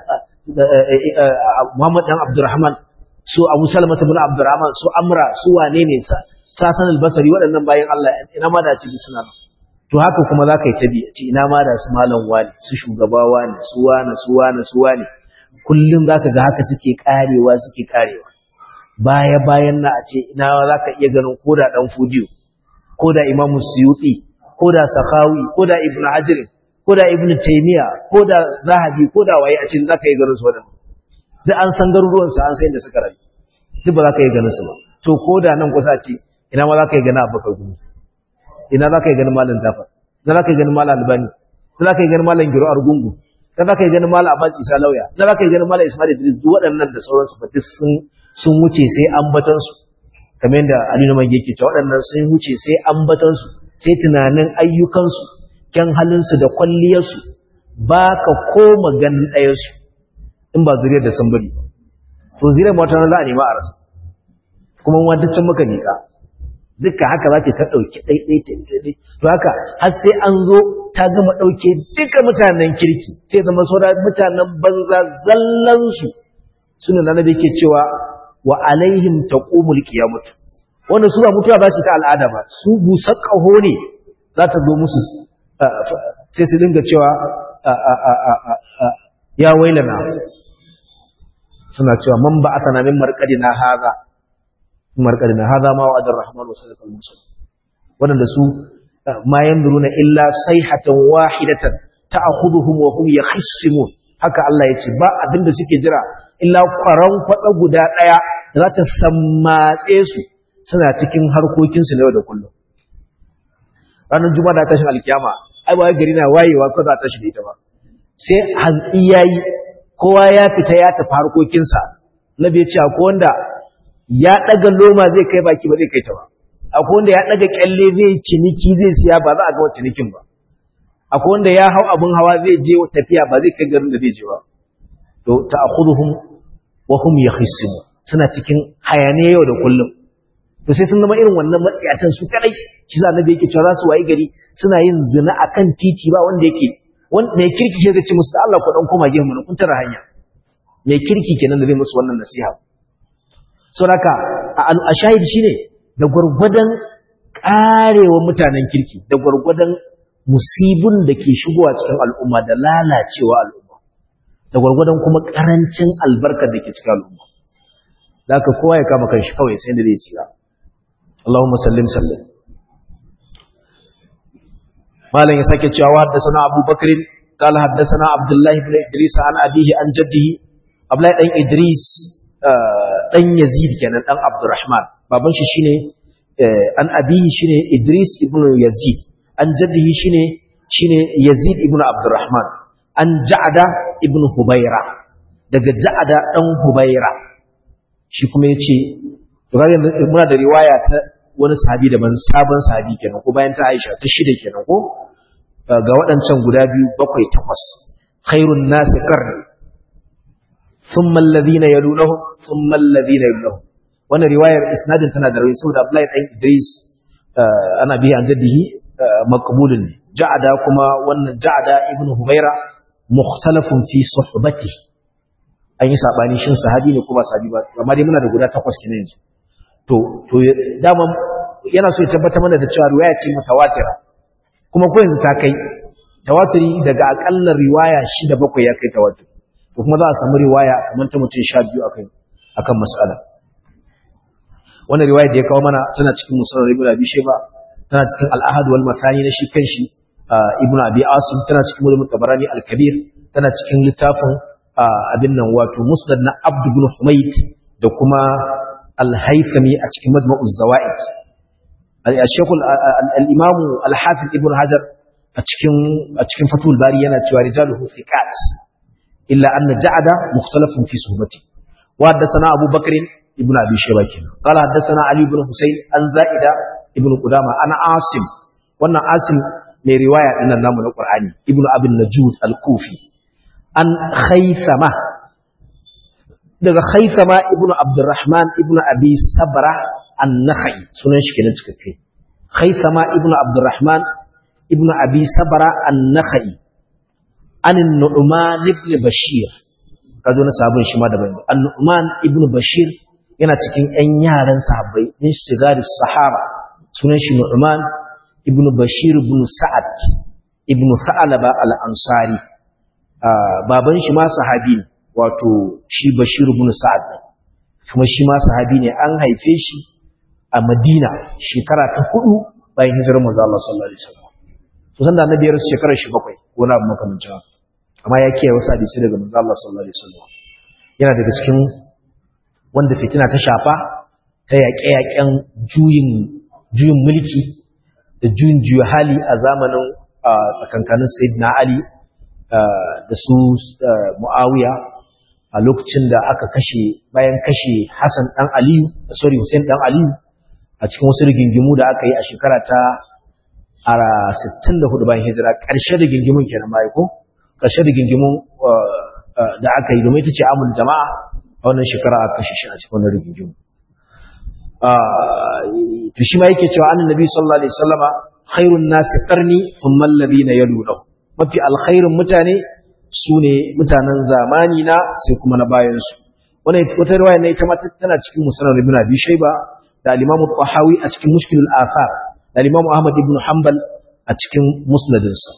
Muhammad dan Abdurrahman su Abu Salama ibn Abdurrahman su Amra su wane ne sa Sasan al-Basri waɗannan bayan Allah ina ma da ci suna nan to haka kuma za ka yi tabi a ce ina ma da su malam wani su shugaba wani su wani su wani su wani kullum za ka ga haka suke karewa suke karewa baya bayan na a ce ina za ka iya ganin ko da ɗan fudiyo ko da imamu suyuti ko da sakawi ko da ibn hajar ko da ibn taymiya ko da zahabi ko da waye a ce za ka iya ganin su waɗanda duk an san garuruwansu an san inda suka rayu duk ba za ka iya ganin su ba to ko da nan kusa ce ina ma za ka iya ganin abubakar gumi ina za ka yi ganin malam Jafar ina za ka yi ganin malam Albani ina za ka yi ganin malam Giro Argungu ina za ka yi ganin malam Abbas Isa Lauya ina za ka yi ganin malam Ismail Idris duk waɗannan da sauransu fa duk sun sun wuce sai ambatan su kamar yadda Ali Numan yake cewa waɗannan sun wuce sai ambatan su sai tunanin ayyukan su kyan halin su da kwalliyar su ba ka koma ganin ɗayan su in ba zuriyar da sun bari to zuriyar ma wata za a nema a rasa kuma wanda can muka nika duka haka za ta ɗauki ɗaiɗai ta ɗaiɗai to haka har sai an zo ta gama ɗauke duka mutanen kirki sai zama saura mutanen banza zallansu suna nan da yake cewa wa alaihim taqumul qiyamatu wanda su ba mutuwa ba su ta al'ada ba su busar ƙaho ne za ta zo musu sai su dinga cewa ya wailana suna cewa man ba atana min marqadina haza marqadina hadha ma wa'ada ar-rahman wa sadaqa al-mursal wadanda su ma yanzuruna illa sayhatan wahidatan ta'khudhuhum wa hum yakhsimun haka Allah yace ba abinda suke jira illa kwaran kwatsa guda daya da za ta sammatse su suna cikin harkokin su na yau da kullum ranar juma'a da tashin alkiyama ai ba gari na wayewa ko za ta tashi da ita ba sai hantsi yayi kowa ya fita ya tafi harkokin sa nabi ya ce akwai wanda ya daga loma zai kai baki ba zai kai ta ba akwai wanda ya daga kyalle zai ciniki zai siya ba za a ga wata cinikin ba akwai wanda ya hau abun hawa zai je tafiya ba zai kai garin da zai je ba to ta'khudhuhum wa hum yakhisimun suna cikin hayaniya yau da kullum to sai sun zama irin wannan matsiyatan su kadai shi za annabi yake cewa su wayi gari suna yin zina akan titi ba wanda yake wanda mai kirki ke zai ce musu Allah ku dan koma gefe mun kun tara hanya mai kirki kenan da zai musu wannan nasiha saboda a shahid shine da gurgurdan karewa mutanen kirki da gurgurdan musibun da ke shigowa cikin al'umma da lalacewa al'umma da gurgurdan kuma karancin albarkar da ke cikin al'umma zaka kowa ya kama kanshi kawai sai da zai tsira Allahumma sallim sallim malan ya sake cewa haddathana Abu Bakr qala haddathana Abdullah ibn Idris an abihi an jaddihi Abdullah dan Idris dan Yazid kenan dan Abdurrahman baban shi shine an abihi shine Idris ibn Yazid an jaddihi shine shine Yazid ibn Abdurrahman an Ja'da ibn Hubayra daga Ja'da dan Hubayra shi kuma yace to kaga muna da riwaya ta wani sahabi daban sabon sahabi kenan ko bayan ta Aisha ta shida kenan ko ga waɗancan guda biyu bakwai takwas khairun nasi qarni thumma alladhina yalunahum thumma alladhina yalunahum wannan riwayar isnadin tana da rawi saboda Abdullahi dan Idris ana bihi an jaddihi maqbulun Ja'da kuma wannan Ja'da ibn Hubayra mukhtalafun fi suhbatihi an yi sabani shin sahabi ne ko ba sahabi ba amma dai muna da guda takwas kenan yanzu to to dama yana so ya tabbata mana da cewa riwaya ce mutawatira kuma ko yanzu ta kai tawatiri daga akalla riwaya shida bakwai ya kai tawatiri to kuma za a samu riwaya kamar ta mutum sha biyu akan akan mas'ala wannan riwaya da ya kawo mana tana cikin musnad ibn abi shayba tana cikin al-ahad wal mathani na shi kanshi ibn abi asim tana cikin mujam tabarani al-kabir tana cikin littafin abin nan wato musnad na abd ibn humayd da kuma al-haythami a cikin majma'uz zawaid al-shaykh al-imam al-hafiz ibn hajar a cikin a cikin fatul bari yana cewa rijaluhu thiqat illa anna ja'ada mukhtalafun fi suhbati wa haddathana abu bakr ibn abi shayba kenan qala haddathana ali ibn husayn an za'ida ibn qudama ana asim wannan asim mai riwaya dinnan namu na qur'ani ibn abin najud al-kufi an khaythama daga khaythama ibn abdurrahman ibn abi sabra an-nakhai sunan shi kenan cikakke khaythama ibn abdurrahman ibn abi sabra an-nakhai an nu'man ibn bashir kazo na sabon shi ma daban an-nu'man ibn bashir yana cikin ƴan yaran sahabbai din shigar sahaba sunan shi nu'man ibn bashir ibn sa'ad ibn tha'laba al-ansari baban shi ma sahabi wato shi bashir ibn sa'ad kuma shi ma sahabi ne an haife shi a Madina shekara ta hudu bayan hijirar manzo Allah sallallahu alaihi wasallam to sanda annabi ya rasu shekarar shi bakwai ko na makamancin haka amma ya kiyaye wasu hadisi daga manzo Allah sallallahu alaihi wasallam yana daga cikin wanda fitina ta shafa ta yaƙe-yaƙen juyin juyin mulki da juyin juya hali a zamanin tsakankanin Sayyidina Ali da su Muawiya a lokacin da aka kashe bayan kashe Hassan dan Aliyu sorry Hussein dan Aliyu a cikin wasu rigingimu da aka yi a shekara ta sittin da hudu bayan hijira ƙarshen rigingimun kenan bai ko ƙarshen rigingimun da aka yi domin ita ce amul jama'a a wannan shekara aka kashe shi a cikin wannan rigingimu to shi ma yake cewa annabi sallallahu alaihi wasallama khairun nasi qarni thumma alladhina yalunahu mafi alkhairun mutane sune mutanen zamani na sai kuma na bayan su wannan wata riwaya ne ita ma tana cikin musnad ibn abi shayba da al-imam al-tahawi a cikin mushkil al-athar da al-imam ahmad ibn hanbal a cikin musnadinsa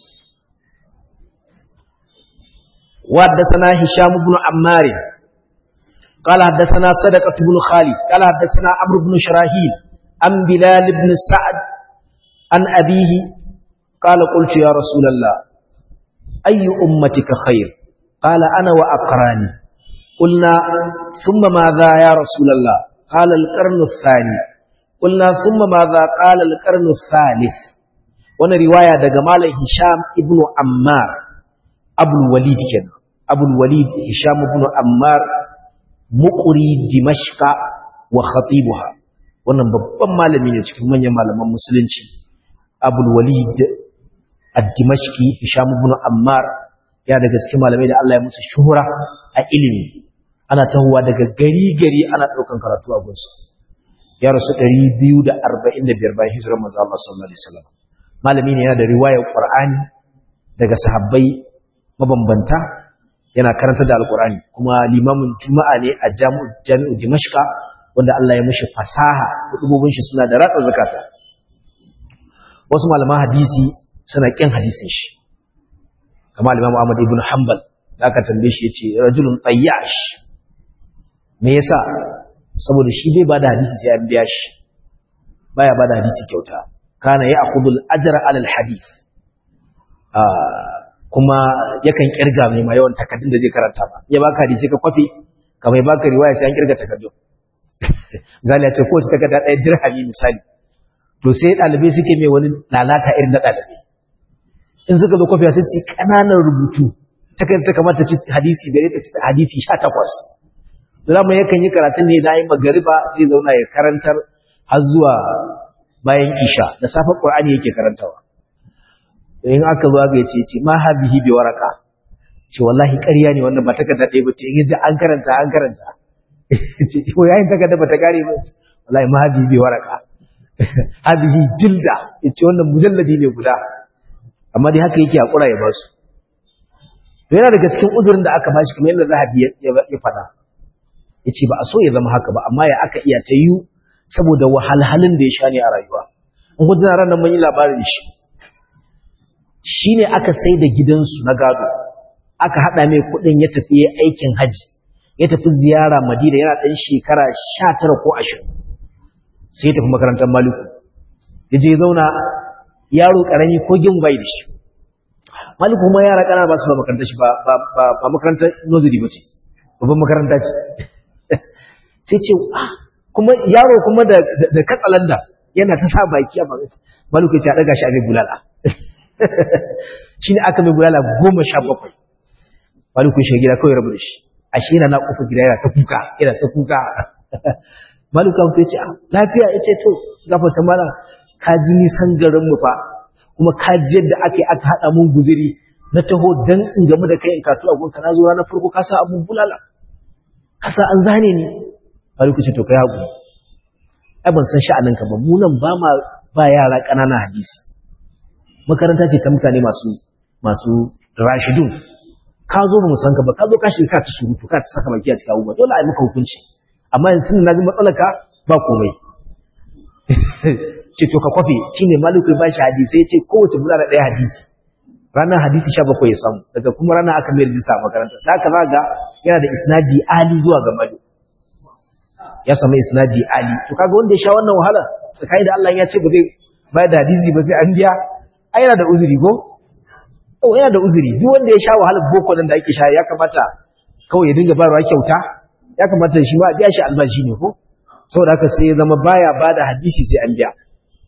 wa haddathana hisham ibn ammar قال حدثنا صدقة بن خالد قال حدثنا عمرو بن شراحيل عن بلال بن سعد عن أبيه قال قلت يا رسول الله أي أمتك خير قال أنا وأقراني قلنا ثم ماذا يا رسول الله قال القرن الثاني قلنا ثم ماذا قال القرن الثالث وانا رواية دقمال هشام ابن عمار أبو الوليد كنا أبو الوليد هشام ابن عمار muqri dimashqa wa khatibuha wannan babban malami ne cikin manyan malaman musulunci abul walid ad-Dimashqi Hisham ibn Ammar ya daga cikin malamai da Allah ya musu shuhura a ilimi ana tahowa daga gari gari ana daukan karatu a gunsa ya rasu ɗari biyu da arba'in da biyar bayan hijirar manzo Allah sallallahu alaihi wasallam malami ne yana da riwayar Qur'ani daga sahabbai mabambanta yana karanta da Al-Qur'ani kuma limamin Juma'a ne a Jami'u Dimashqa wanda Allah ya mishi fasaha hudubobin shi suna da ratsa zakata wasu malaman hadisi suna kin hadisin shi kamar Imam Ahmad ibn Hanbal da aka tambaye shi yace rajulun tayyash me yasa saboda shi bai bada hadisi sai an biya shi baya bada hadisi kyauta kana ya'khudul ajra 'ala al-hadith ah kuma yakan kirga mai ma yawan takaddun da zai karanta ba ya baka hadisi ka kwafi kamar baka riwaya sai an kirga takaddun zali ya ce ko ta takarda ɗaya dirhami misali to sai dalibai suke mai wani lalata irin na dalibai in suka zo kwafi sai su kananan rubutu takarda kamata ci hadisi da ta ci hadisi sha takwas zama yakan yi karatun ne da yi magariba zai zauna ya karantar har zuwa bayan isha da safar qur'ani yake karantawa in aka zo aka yace ce ma habihi bi waraka ce wallahi ƙarya ne wannan ba takarda ɗaya ba ce in ji an karanta an karanta ce ko yayin takarda ba ta kare ba wallahi ma habihi bi waraka habihi jilda yace wannan mujalladi ne guda amma dai haka yake hakura ya basu to yana daga cikin uzurin da aka bashi kamar yadda Zahabi ya faɗa yace ba a so ya zama haka ba amma ya aka iya ta yi saboda wahalhalun da ya sha ne a rayuwa in kun tana ranar mun yi labarin shi shine aka sai da gidansu na gado aka hada mai kudin ya tafi aikin haji ya tafi ziyara Madina yana dan shekara sha tara ko ashirin sai ya tafi makarantar Maliku yaje zauna yaro karami ko gin bai da shi Maliku kuma yara kana ba su ba makarantar shi ba ba ba makarantar nursery bace babban makaranta ce sai ce ah kuma yaro kuma da da katsalanda yana ta sa baki a magana Maliku ya ce a daga shi a mai bulala shine aka mai bulala goma sha bakwai Maliku shi gida kawai rabu da shi ashe yana na kofar gida yana ta kuka yana ta kuka Maliku ya ce ah lafiya yace to gafarta mala ka ji nisan garin mu fa kuma ka ji yadda ake aka hada mun guziri na taho dan in gamu da kai in katu a gonka na zo ranar farko ka sa abun bulala ka sa an zane ni Maliku ce to kai haƙuri ai ban san sha'aninka ba mu nan ba ma ba yara ƙanana hadisi makaranta ce ta mutane masu masu rashidun ka zo ba mu san ka ba ka zo ka shiga ka ta surutu ka ta saka baki a cikin abubuwa dole a yi maka hukunci amma yanzu na ji matsalarka ba komai ce to ka kwafe shine Maliku ba shi hadisi ya ce kowace bulala ɗaya hadisi ranar hadisi sha bakwai ya samu daga kuma ranar aka mai rijista a makaranta da aka zaga yana da isnadi ali zuwa ga Maliku ya samu isnadi ali to kaga wanda ya sha wannan wahala tsakani da Allah ya ce ba zai bayar da hadisi ba sai an biya ai yana da uzuri ko oh yana da uzuri duk wanda ya sha wahalar boko nan da ake sha ya kamata kawai ya dinga bayarwa kyauta ya kamata shi ma a biya shi albashi ne ko saboda haka sai ya zama baya bada hadisi sai an biya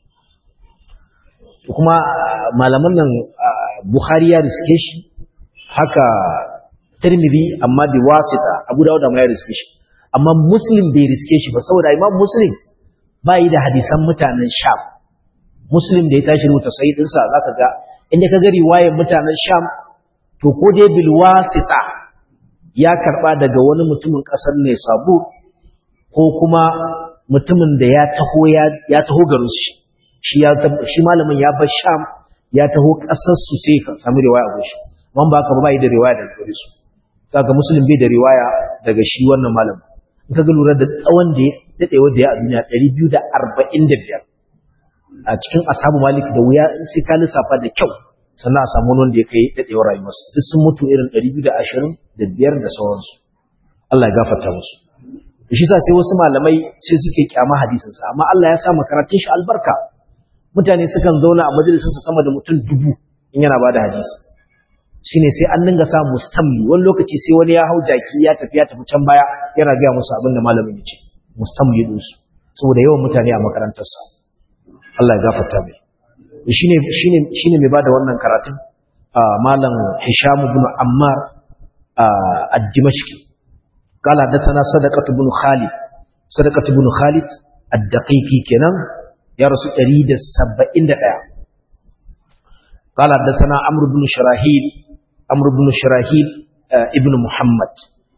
to kuma malaman nan Bukhari ya riske shi haka Tirmidhi amma bi wasita Abu Dawud ma ya riske shi amma Muslim bai riske shi ba saboda Imam Muslim bai da hadisan mutanen Sham Muslim da ya tashi rubuta sahih din sa zaka ga inda ka ga riwayar mutanen Sham to ko dai bil wasita ya karba daga wani mutumin kasar ne Sabu ko kuma mutumin da ya taho ya ya taho garin shi shi ya shi malamin ya bar Sham ya taho kasar su sai ka samu riwaya a shi man ba ka ba bai da riwaya daga gare su saka Muslim bai da riwaya daga shi wannan malamin in ka ga lura da tsawon da ya dade wanda ya a duniya ɗari biyu da arba'in da biyar a cikin ashabu Malik da wuya sai ka lissafa da kyau sannan a samu wanda ya kai dadewar rayuwarsa duk sun mutu irin ɗari biyu da ashirin da biyar da sauransu Allah ya gafarta musu shi sa sai wasu malamai sai suke kyama hadisin sa amma Allah ya sa makaratun shi albarka mutane sukan zauna a majalisin sa sama da mutum dubu in yana bada hadisi shine sai an dinga sa mustamli wani lokaci sai wani ya hau jaki ya tafi ya tafi can baya yana ga musu abin da malamin ya ce mustamli din su saboda yawan mutane a makarantar sa Allah ya gafarta mai shine shine shine mai bada wannan karatun malam Hisham ibn Ammar ad-Dimashqi قال حدثنا صدقة بن خالد صدقة بن خالد الدقيقي كنان يا رسول أريد السبعين دقيقة qala hadathana amr ibn shirahil amr ibn shirahil ibn muhammad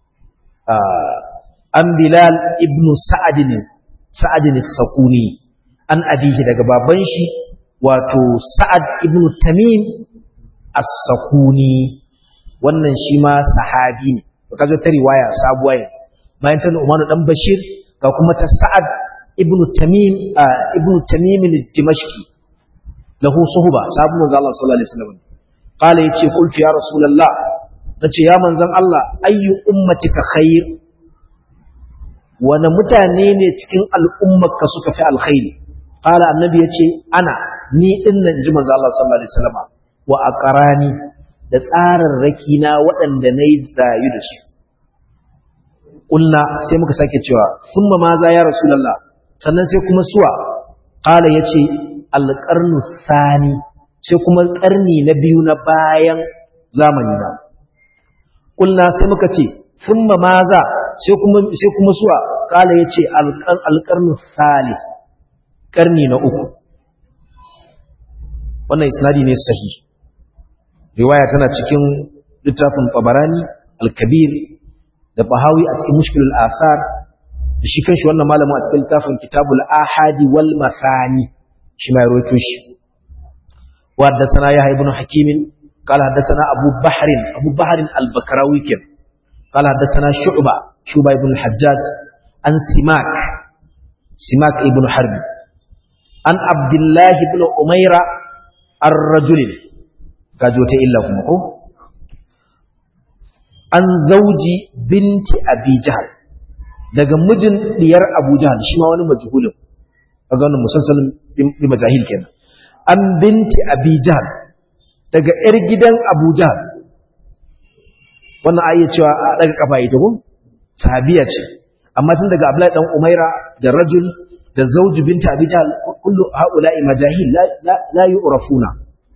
an bilal ibn sa'ad sa'ad as-sakuni an abihi daga baban shi wato sa'ad ibn tamim as-sakuni wannan shi ma sahabi ne to kaje ta riwaya sabuwa ne bayan ta Umar dan Bashir ga kuma ta Sa'ad ibn Tamim ibn Tamim al-Dimashqi lahu suhba sahabu manzo Allah sallallahu alaihi wasallam qala yace qultu ya rasulullah nace ya manzon Allah ayyu ummatika khair wana mutane ne cikin al'ummarka suka fi alkhairi qala annabi yace ana ni dinnan ji manzo Allah sallallahu alaihi wasallam wa aqrani da tsararraki na waɗanda nayi zayu da su kulna sai muka sake cewa thumma ma za ya rasulullah sannan sai kuma suwa qala yace alqarnu thani sai kuma karni na biyu na bayan zamani na kulna sai muka ce thumma ma za sai kuma sai kuma suwa qala yace alqarnu thalith karni na uku wannan isnadi ne sahih riwaya tana cikin littafin Tabarani al-Kabir da Bahawi a cikin Mushkilul Athar da shi kanshi wannan malamin a cikin littafin Kitabul Ahadi wal Masani shi mai rawaito shi wa haddathana Yahya ibn Hakim qala haddathana Abu Bahr Abu Bahr al-Bakrawi kin qala haddathana Shu'ba Shu'ba ibn al-Hajjaj an Simak Simak ibn Harb an Abdullah ibn Umayra ar-rajul kajo ta illa kuma ko an zauji binti Abi Jahl daga mijin diyar Abu Jahl shi ma wani majhulin kaga wannan musalsalin bi majahil kenan an binti Abi Jahl daga yar gidan Abu Jahl wannan ayya cewa a daga kafa ita ko sahabiya ce amma tun daga Abdullahi dan Umaira da rajul da zauji binti Abi Jahl kullu haula'i majahil la la, la yu'rafuna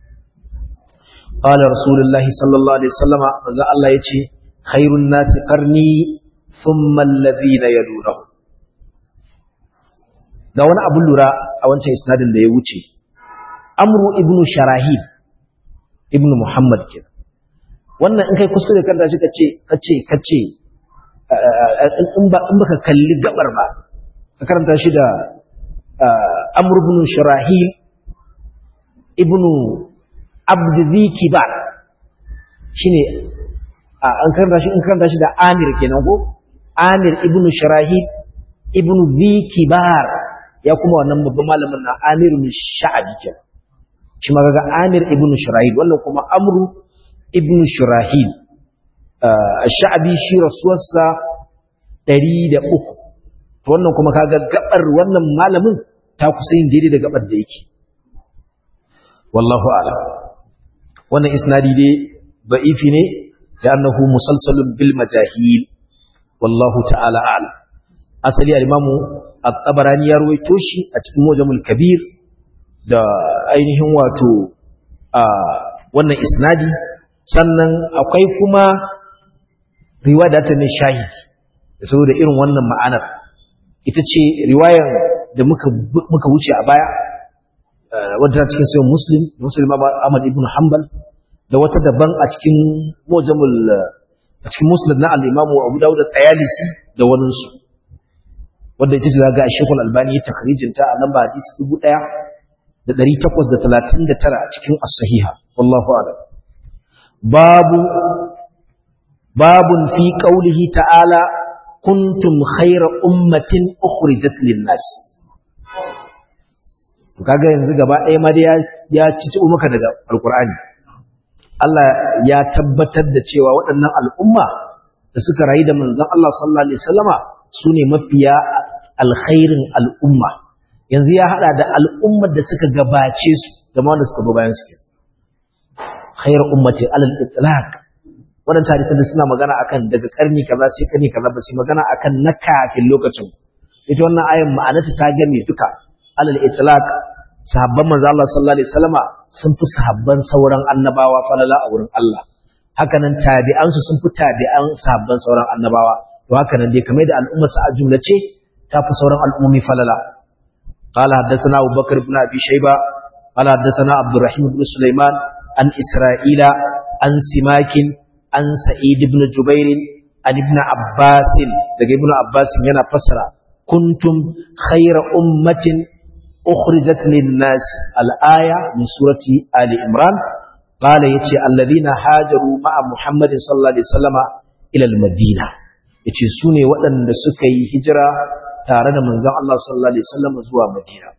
qala rasulullahi sallallahu alaihi wasallam manzo Allah yace khairun nasi qarni thumma alladhina yalunahum da wani abun lura a wancan isnadin da ya wuce amru ibnu sharahil ibnu muhammad kenan wannan in kai kuskure kan da shi kace kace kace in ba in baka kalli gabar ba ka karanta shi da amru ibnu sharahil ibnu abd zikibar shine an karanta shi in karanta shi da Amir kenan ko Amir ibn Sharahil ibn Zikibar ya kuma wannan babban malamin na Amir bin Sha'bi kenan shi ma ga Amir ibn Sharahil wannan kuma Amru ibn Sharahil ash-Sha'bi shi rasuwarsa ɗari da uku to wannan kuma kaga gabar wannan malamin ta kusa yin daidai da gabar da yake wallahu a'lam wannan isnadi dai da'ifi ne لأنه مسلسل بالمجاهيل والله تعالى أعلم أصلي الإمام الطبراني يروي توشي أتكلم موجم الكبير دا أينهم واتو وانا إسنادي sannan akwai kuma riwaya ta ne shahidi saboda irin wannan ma'anar ita ce riwayar da muka muka wuce a baya wadda cikin sahih Muslim Muslim Ahmad ibn Hanbal da wata daban a cikin mujamul a cikin musnad na al-Imam Abu Dawud at-Tayalisi da wannan su wanda ita ce ga Sheikh Al-Albani ya takhrijin ta a lamba hadisi dubu ɗaya da ɗari takwas da talatin da tara cikin as-sahiha wallahu a'lam babu babun fi qawlihi ta'ala kuntum khayra ummatin ukhrijat lin-nas kaga yanzu gaba ɗaya ma ya ya cici maka daga alqur'ani Allah ya tabbatar da cewa waɗannan al'umma da suka rayu da manzon Allah sallallahu alaihi wasallama su ne mafiya alkhairin al'umma yanzu ya hada da al'ummar da suka gabace su da ma wanda suka bi bayan su khairu ummati alal itlaq wannan tarihin da suna magana akan daga karni kaza sai karni kaza ba su magana akan na kafin lokacin ita wannan ayan ma'anarta ta game duka alal itlaq sahabban manzo Allah sallallahu alaihi wasallama sun fi sahabban sauran annabawa falala a wurin Allah hakanan tabi'an su sun fi tabi'an sahabban sauran annabawa to hakanan dai kamar da al'umma sa a jumlace ta fi sauran al'ummi falala qala haddathana Abu Bakr ibn Abi Shayba qala haddathana Abdurrahim ibn Sulaiman an Isra'ila an Simakin an Sa'id ibn Jubair an ibn Abbas daga ibn Abbas yana fassara kuntum khayra ummatin ukhrijat lin-nas al-aya min surati Ali Imran qala yace alladhina hajaru ma'a Muhammadin sallallahu alaihi wasallama ila al-Madina yace sune waɗanda suka yi hijira tare da manzon Allah sallallahu alaihi wasallama zuwa Madina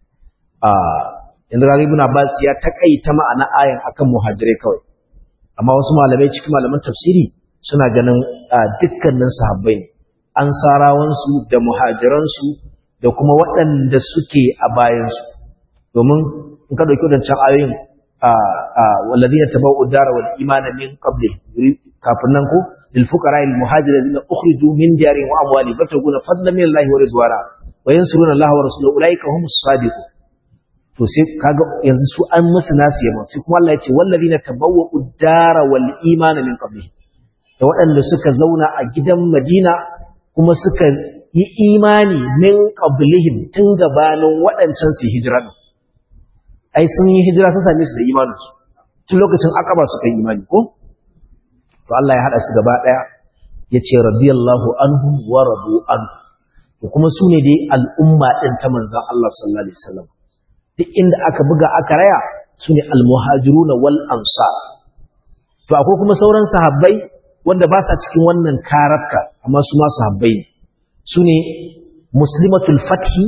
a yanzu ga ibn Abbas ya takaita ma'ana ayan akan muhajirai kawai amma wasu malamai cikin malaman tafsiri suna ganin dukkanin sahabbai ne ansarawansu da muhajiransu da kuma waɗanda suke a bayansu domin in ka dauki wadancan ayoyin walladina tabau dara wal imana min qabli kafin nan ko lil fuqara al muhajirin ukhriju min diyarihim wa amwalihim fataguna fadlan min Allah wa ridwana wa yansuruna Allah wa rasulahu ulaika humus sadiqun to sai kaga yanzu su an musu nasu yamma sai kuma Allah ya ce wallazina tabawwa'u dara wal imana min qabli da waɗanda suka zauna a gidan Madina kuma suka yi imani min qablihim tun gabanin waɗancan su hijira ai sun yi hijira sun same su da imanin su tun lokacin akaba suka yi imani ko to Allah ya hada su gaba daya yace radiyallahu anhum wa radu an kuma su ne dai al'umma din ta manzon Allah sallallahu alaihi wasallam duk inda aka buga aka raya su ne almuhajiruna wal ansar to akwai kuma sauran sahabbai wanda ba sa cikin wannan karabka amma su ma sahabbai ne su ne muslimatul fathi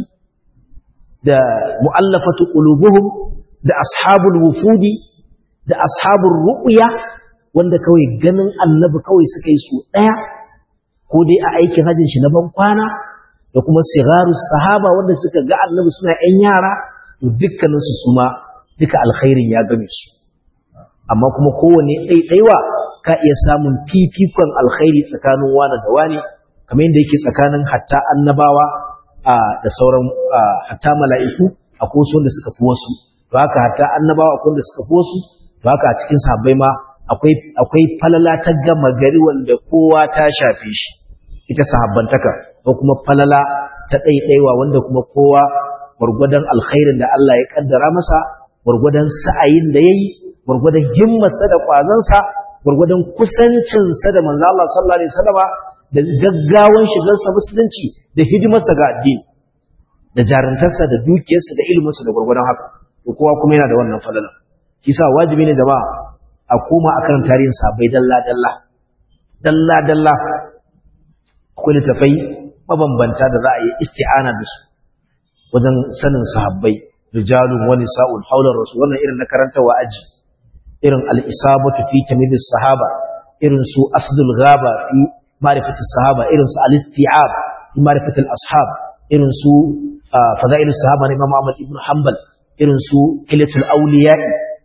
da mu'allafatu qulubuhum da ashabul wufudi da ashabul ru'ya wanda kawai ganin annabi kawai suka yi su daya ko dai a aikin hajjin shi na ban kwana da kuma sigarus sahaba wanda suka ga annabi suna yan yara to dukkaninsu su ma duka alkhairin ya game su amma kuma kowane ɗaiɗaiwa ka iya samun fifikon alkhairi tsakanin wani da wani kamar yadda yake tsakanin hatta annabawa da sauran hatta mala'iku akwai wasu wanda suka fi wasu to haka hatta annabawa akwai wanda suka fi wasu to haka a cikin sahabbai ma akwai akwai falala ta gama gari wanda kowa ta shafe shi ita sahabbantaka ko kuma falala ta ɗaiɗaiwa wanda kuma kowa gurgudan alkhairin da Allah ya kaddara masa gurgudan sa'ayin da yayi gurgudan himmarsa da kwazansa gurgudan kusancinsa da manzo Allah sallallahu alaihi wasallama da gaggawan shigarsa musulunci da hidimarsa ga addini da jarantarsa da dukiyarsa da iliminsa da gurgudan haka to kowa kuma yana da wannan falala kisa wajibi ne jama'a a koma akan tarihin sahabbai dalla dalla dalla dalla akwai littafai mabambanta da za a yi isti'ana da su wajen sanin sahabbai rijalun wa nisa'un haular rasul wannan irin na karantawa aji irin al-isabatu fi tamyiz sahaba irin su asdul ghaba fi ma'rifati sahaba irin su al-isti'ab fi ma'rifati al-ashab irin su fadailus sahaba na Imam Ahmad ibn Hanbal irin su hilatul awliya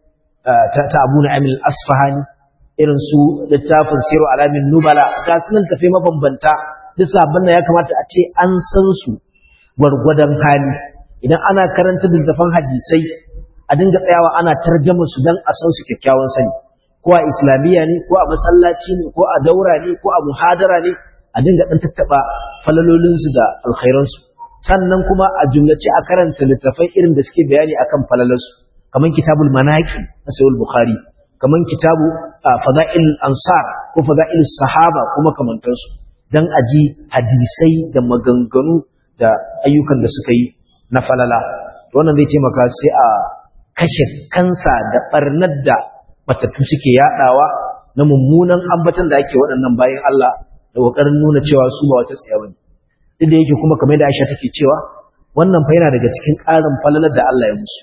ta ta Abu Nu'aym al-Asfahani irin su littafin siru alamin nubala ga sunan tafi mabambanta duk sabban da ya kamata a ce an san su gwargwadon hali idan ana karanta littafan hadisai a dinga tsayawa ana tarjama su dan a san su kyakkyawan sani ko a islamiyya ne ko a masallaci ne ko a daura ne ko a muhadara ne a dinga dan tattaba falalolin su da alkhairan su sannan kuma a jumlace a karanta littafai irin da suke bayani akan falalar su kaman kitabul manaqi na sahih bukhari kaman kitabu fada'il ansar ko fada'il sahaba kuma kamantansu dan aji hadisai da maganganu da ayyukan da suka yi na falala wannan zai taimaka sai a kashe kansa da barnar da matattu suke yadawa na mummunan ambatan da ake waɗannan bayan Allah da kokarin nuna cewa su ba wata tsaya bane duk da yake kuma kamar da Aisha take cewa wannan fa yana daga cikin ƙarin falalar da Allah ya musu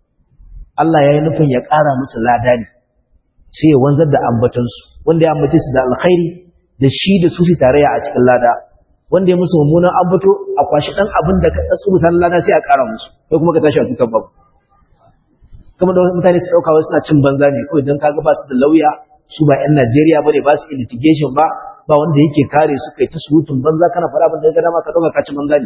Allah ya yi nufin ya ƙara musu lada ne sai ya wanzar da ambatansu wanda ya ambace su da alkhairi da shi da su su tarayya a cikin lada wanda ya musu mummunan ambato a kwashi dan abin da ka tsubuta lada sai a ƙara musu kai kuma ka tashi a tutar babu kuma da mutane su dauka wasu suna cin banza ne kawai dan kaga ba su da lauya su ba yan Najeriya bane ba su litigation ba ba wanda yake kare su kai ta surutun banza kana fara abin da ya ga dama ka dauka ka ci banza ne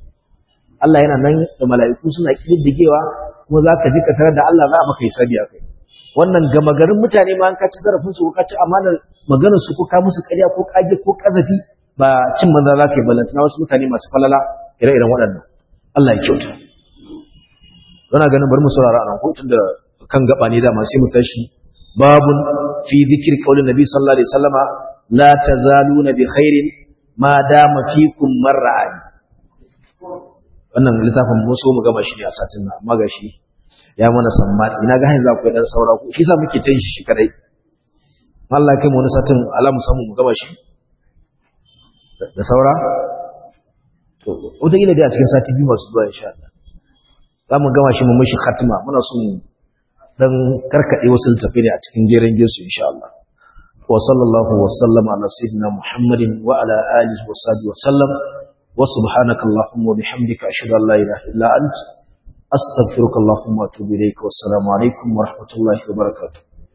Allah yana nan da mala'iku suna kididdigewa kuma za ka ji ka tarar da Allah za a maka hisabi a kai wannan gama garin mutane ma an ka ci zarafin su ko ka ci amanar maganar su ko ka musu ƙarya ko kage ko kazafi ba cin banza za ka yi balantana wasu mutane masu falala ire-iren waɗannan Allah ya kyauta wana ganin bari mu saurara a nan ko tun da kan gaba ne dama sai mu tashi babun fi dhikri qawli nabi sallallahu alaihi wasallama la tazaluna bi khairin ma dama fikum mar'ani. Wannan littafin mun so mu gama shi ne a satin nan amma gashi ya mana sammatsi na ga yanzu akwai dan saura ku shi sa muke tayin shi kadai. Allah kai mu wani satin alamu samu mu gama shi da saura to wata gina dai a cikin sati biyu masu zuwa insha Allah za mu gama shi mu mishi khatima muna so mu dan karkade wasu littafi ne a cikin jeren gesu insha Allah. Wa sallallahu wa sallama ala sayyidina Muhammadin wa ala alihi wa sahbihi wa sallam wa subhanaka allahumma wa bihamdika ashhadu an la ilaha illa anta astaghfiruka allahumma wa atubu ilayka wa assalamu alaikum wa rahmatullahi wa barakatuh.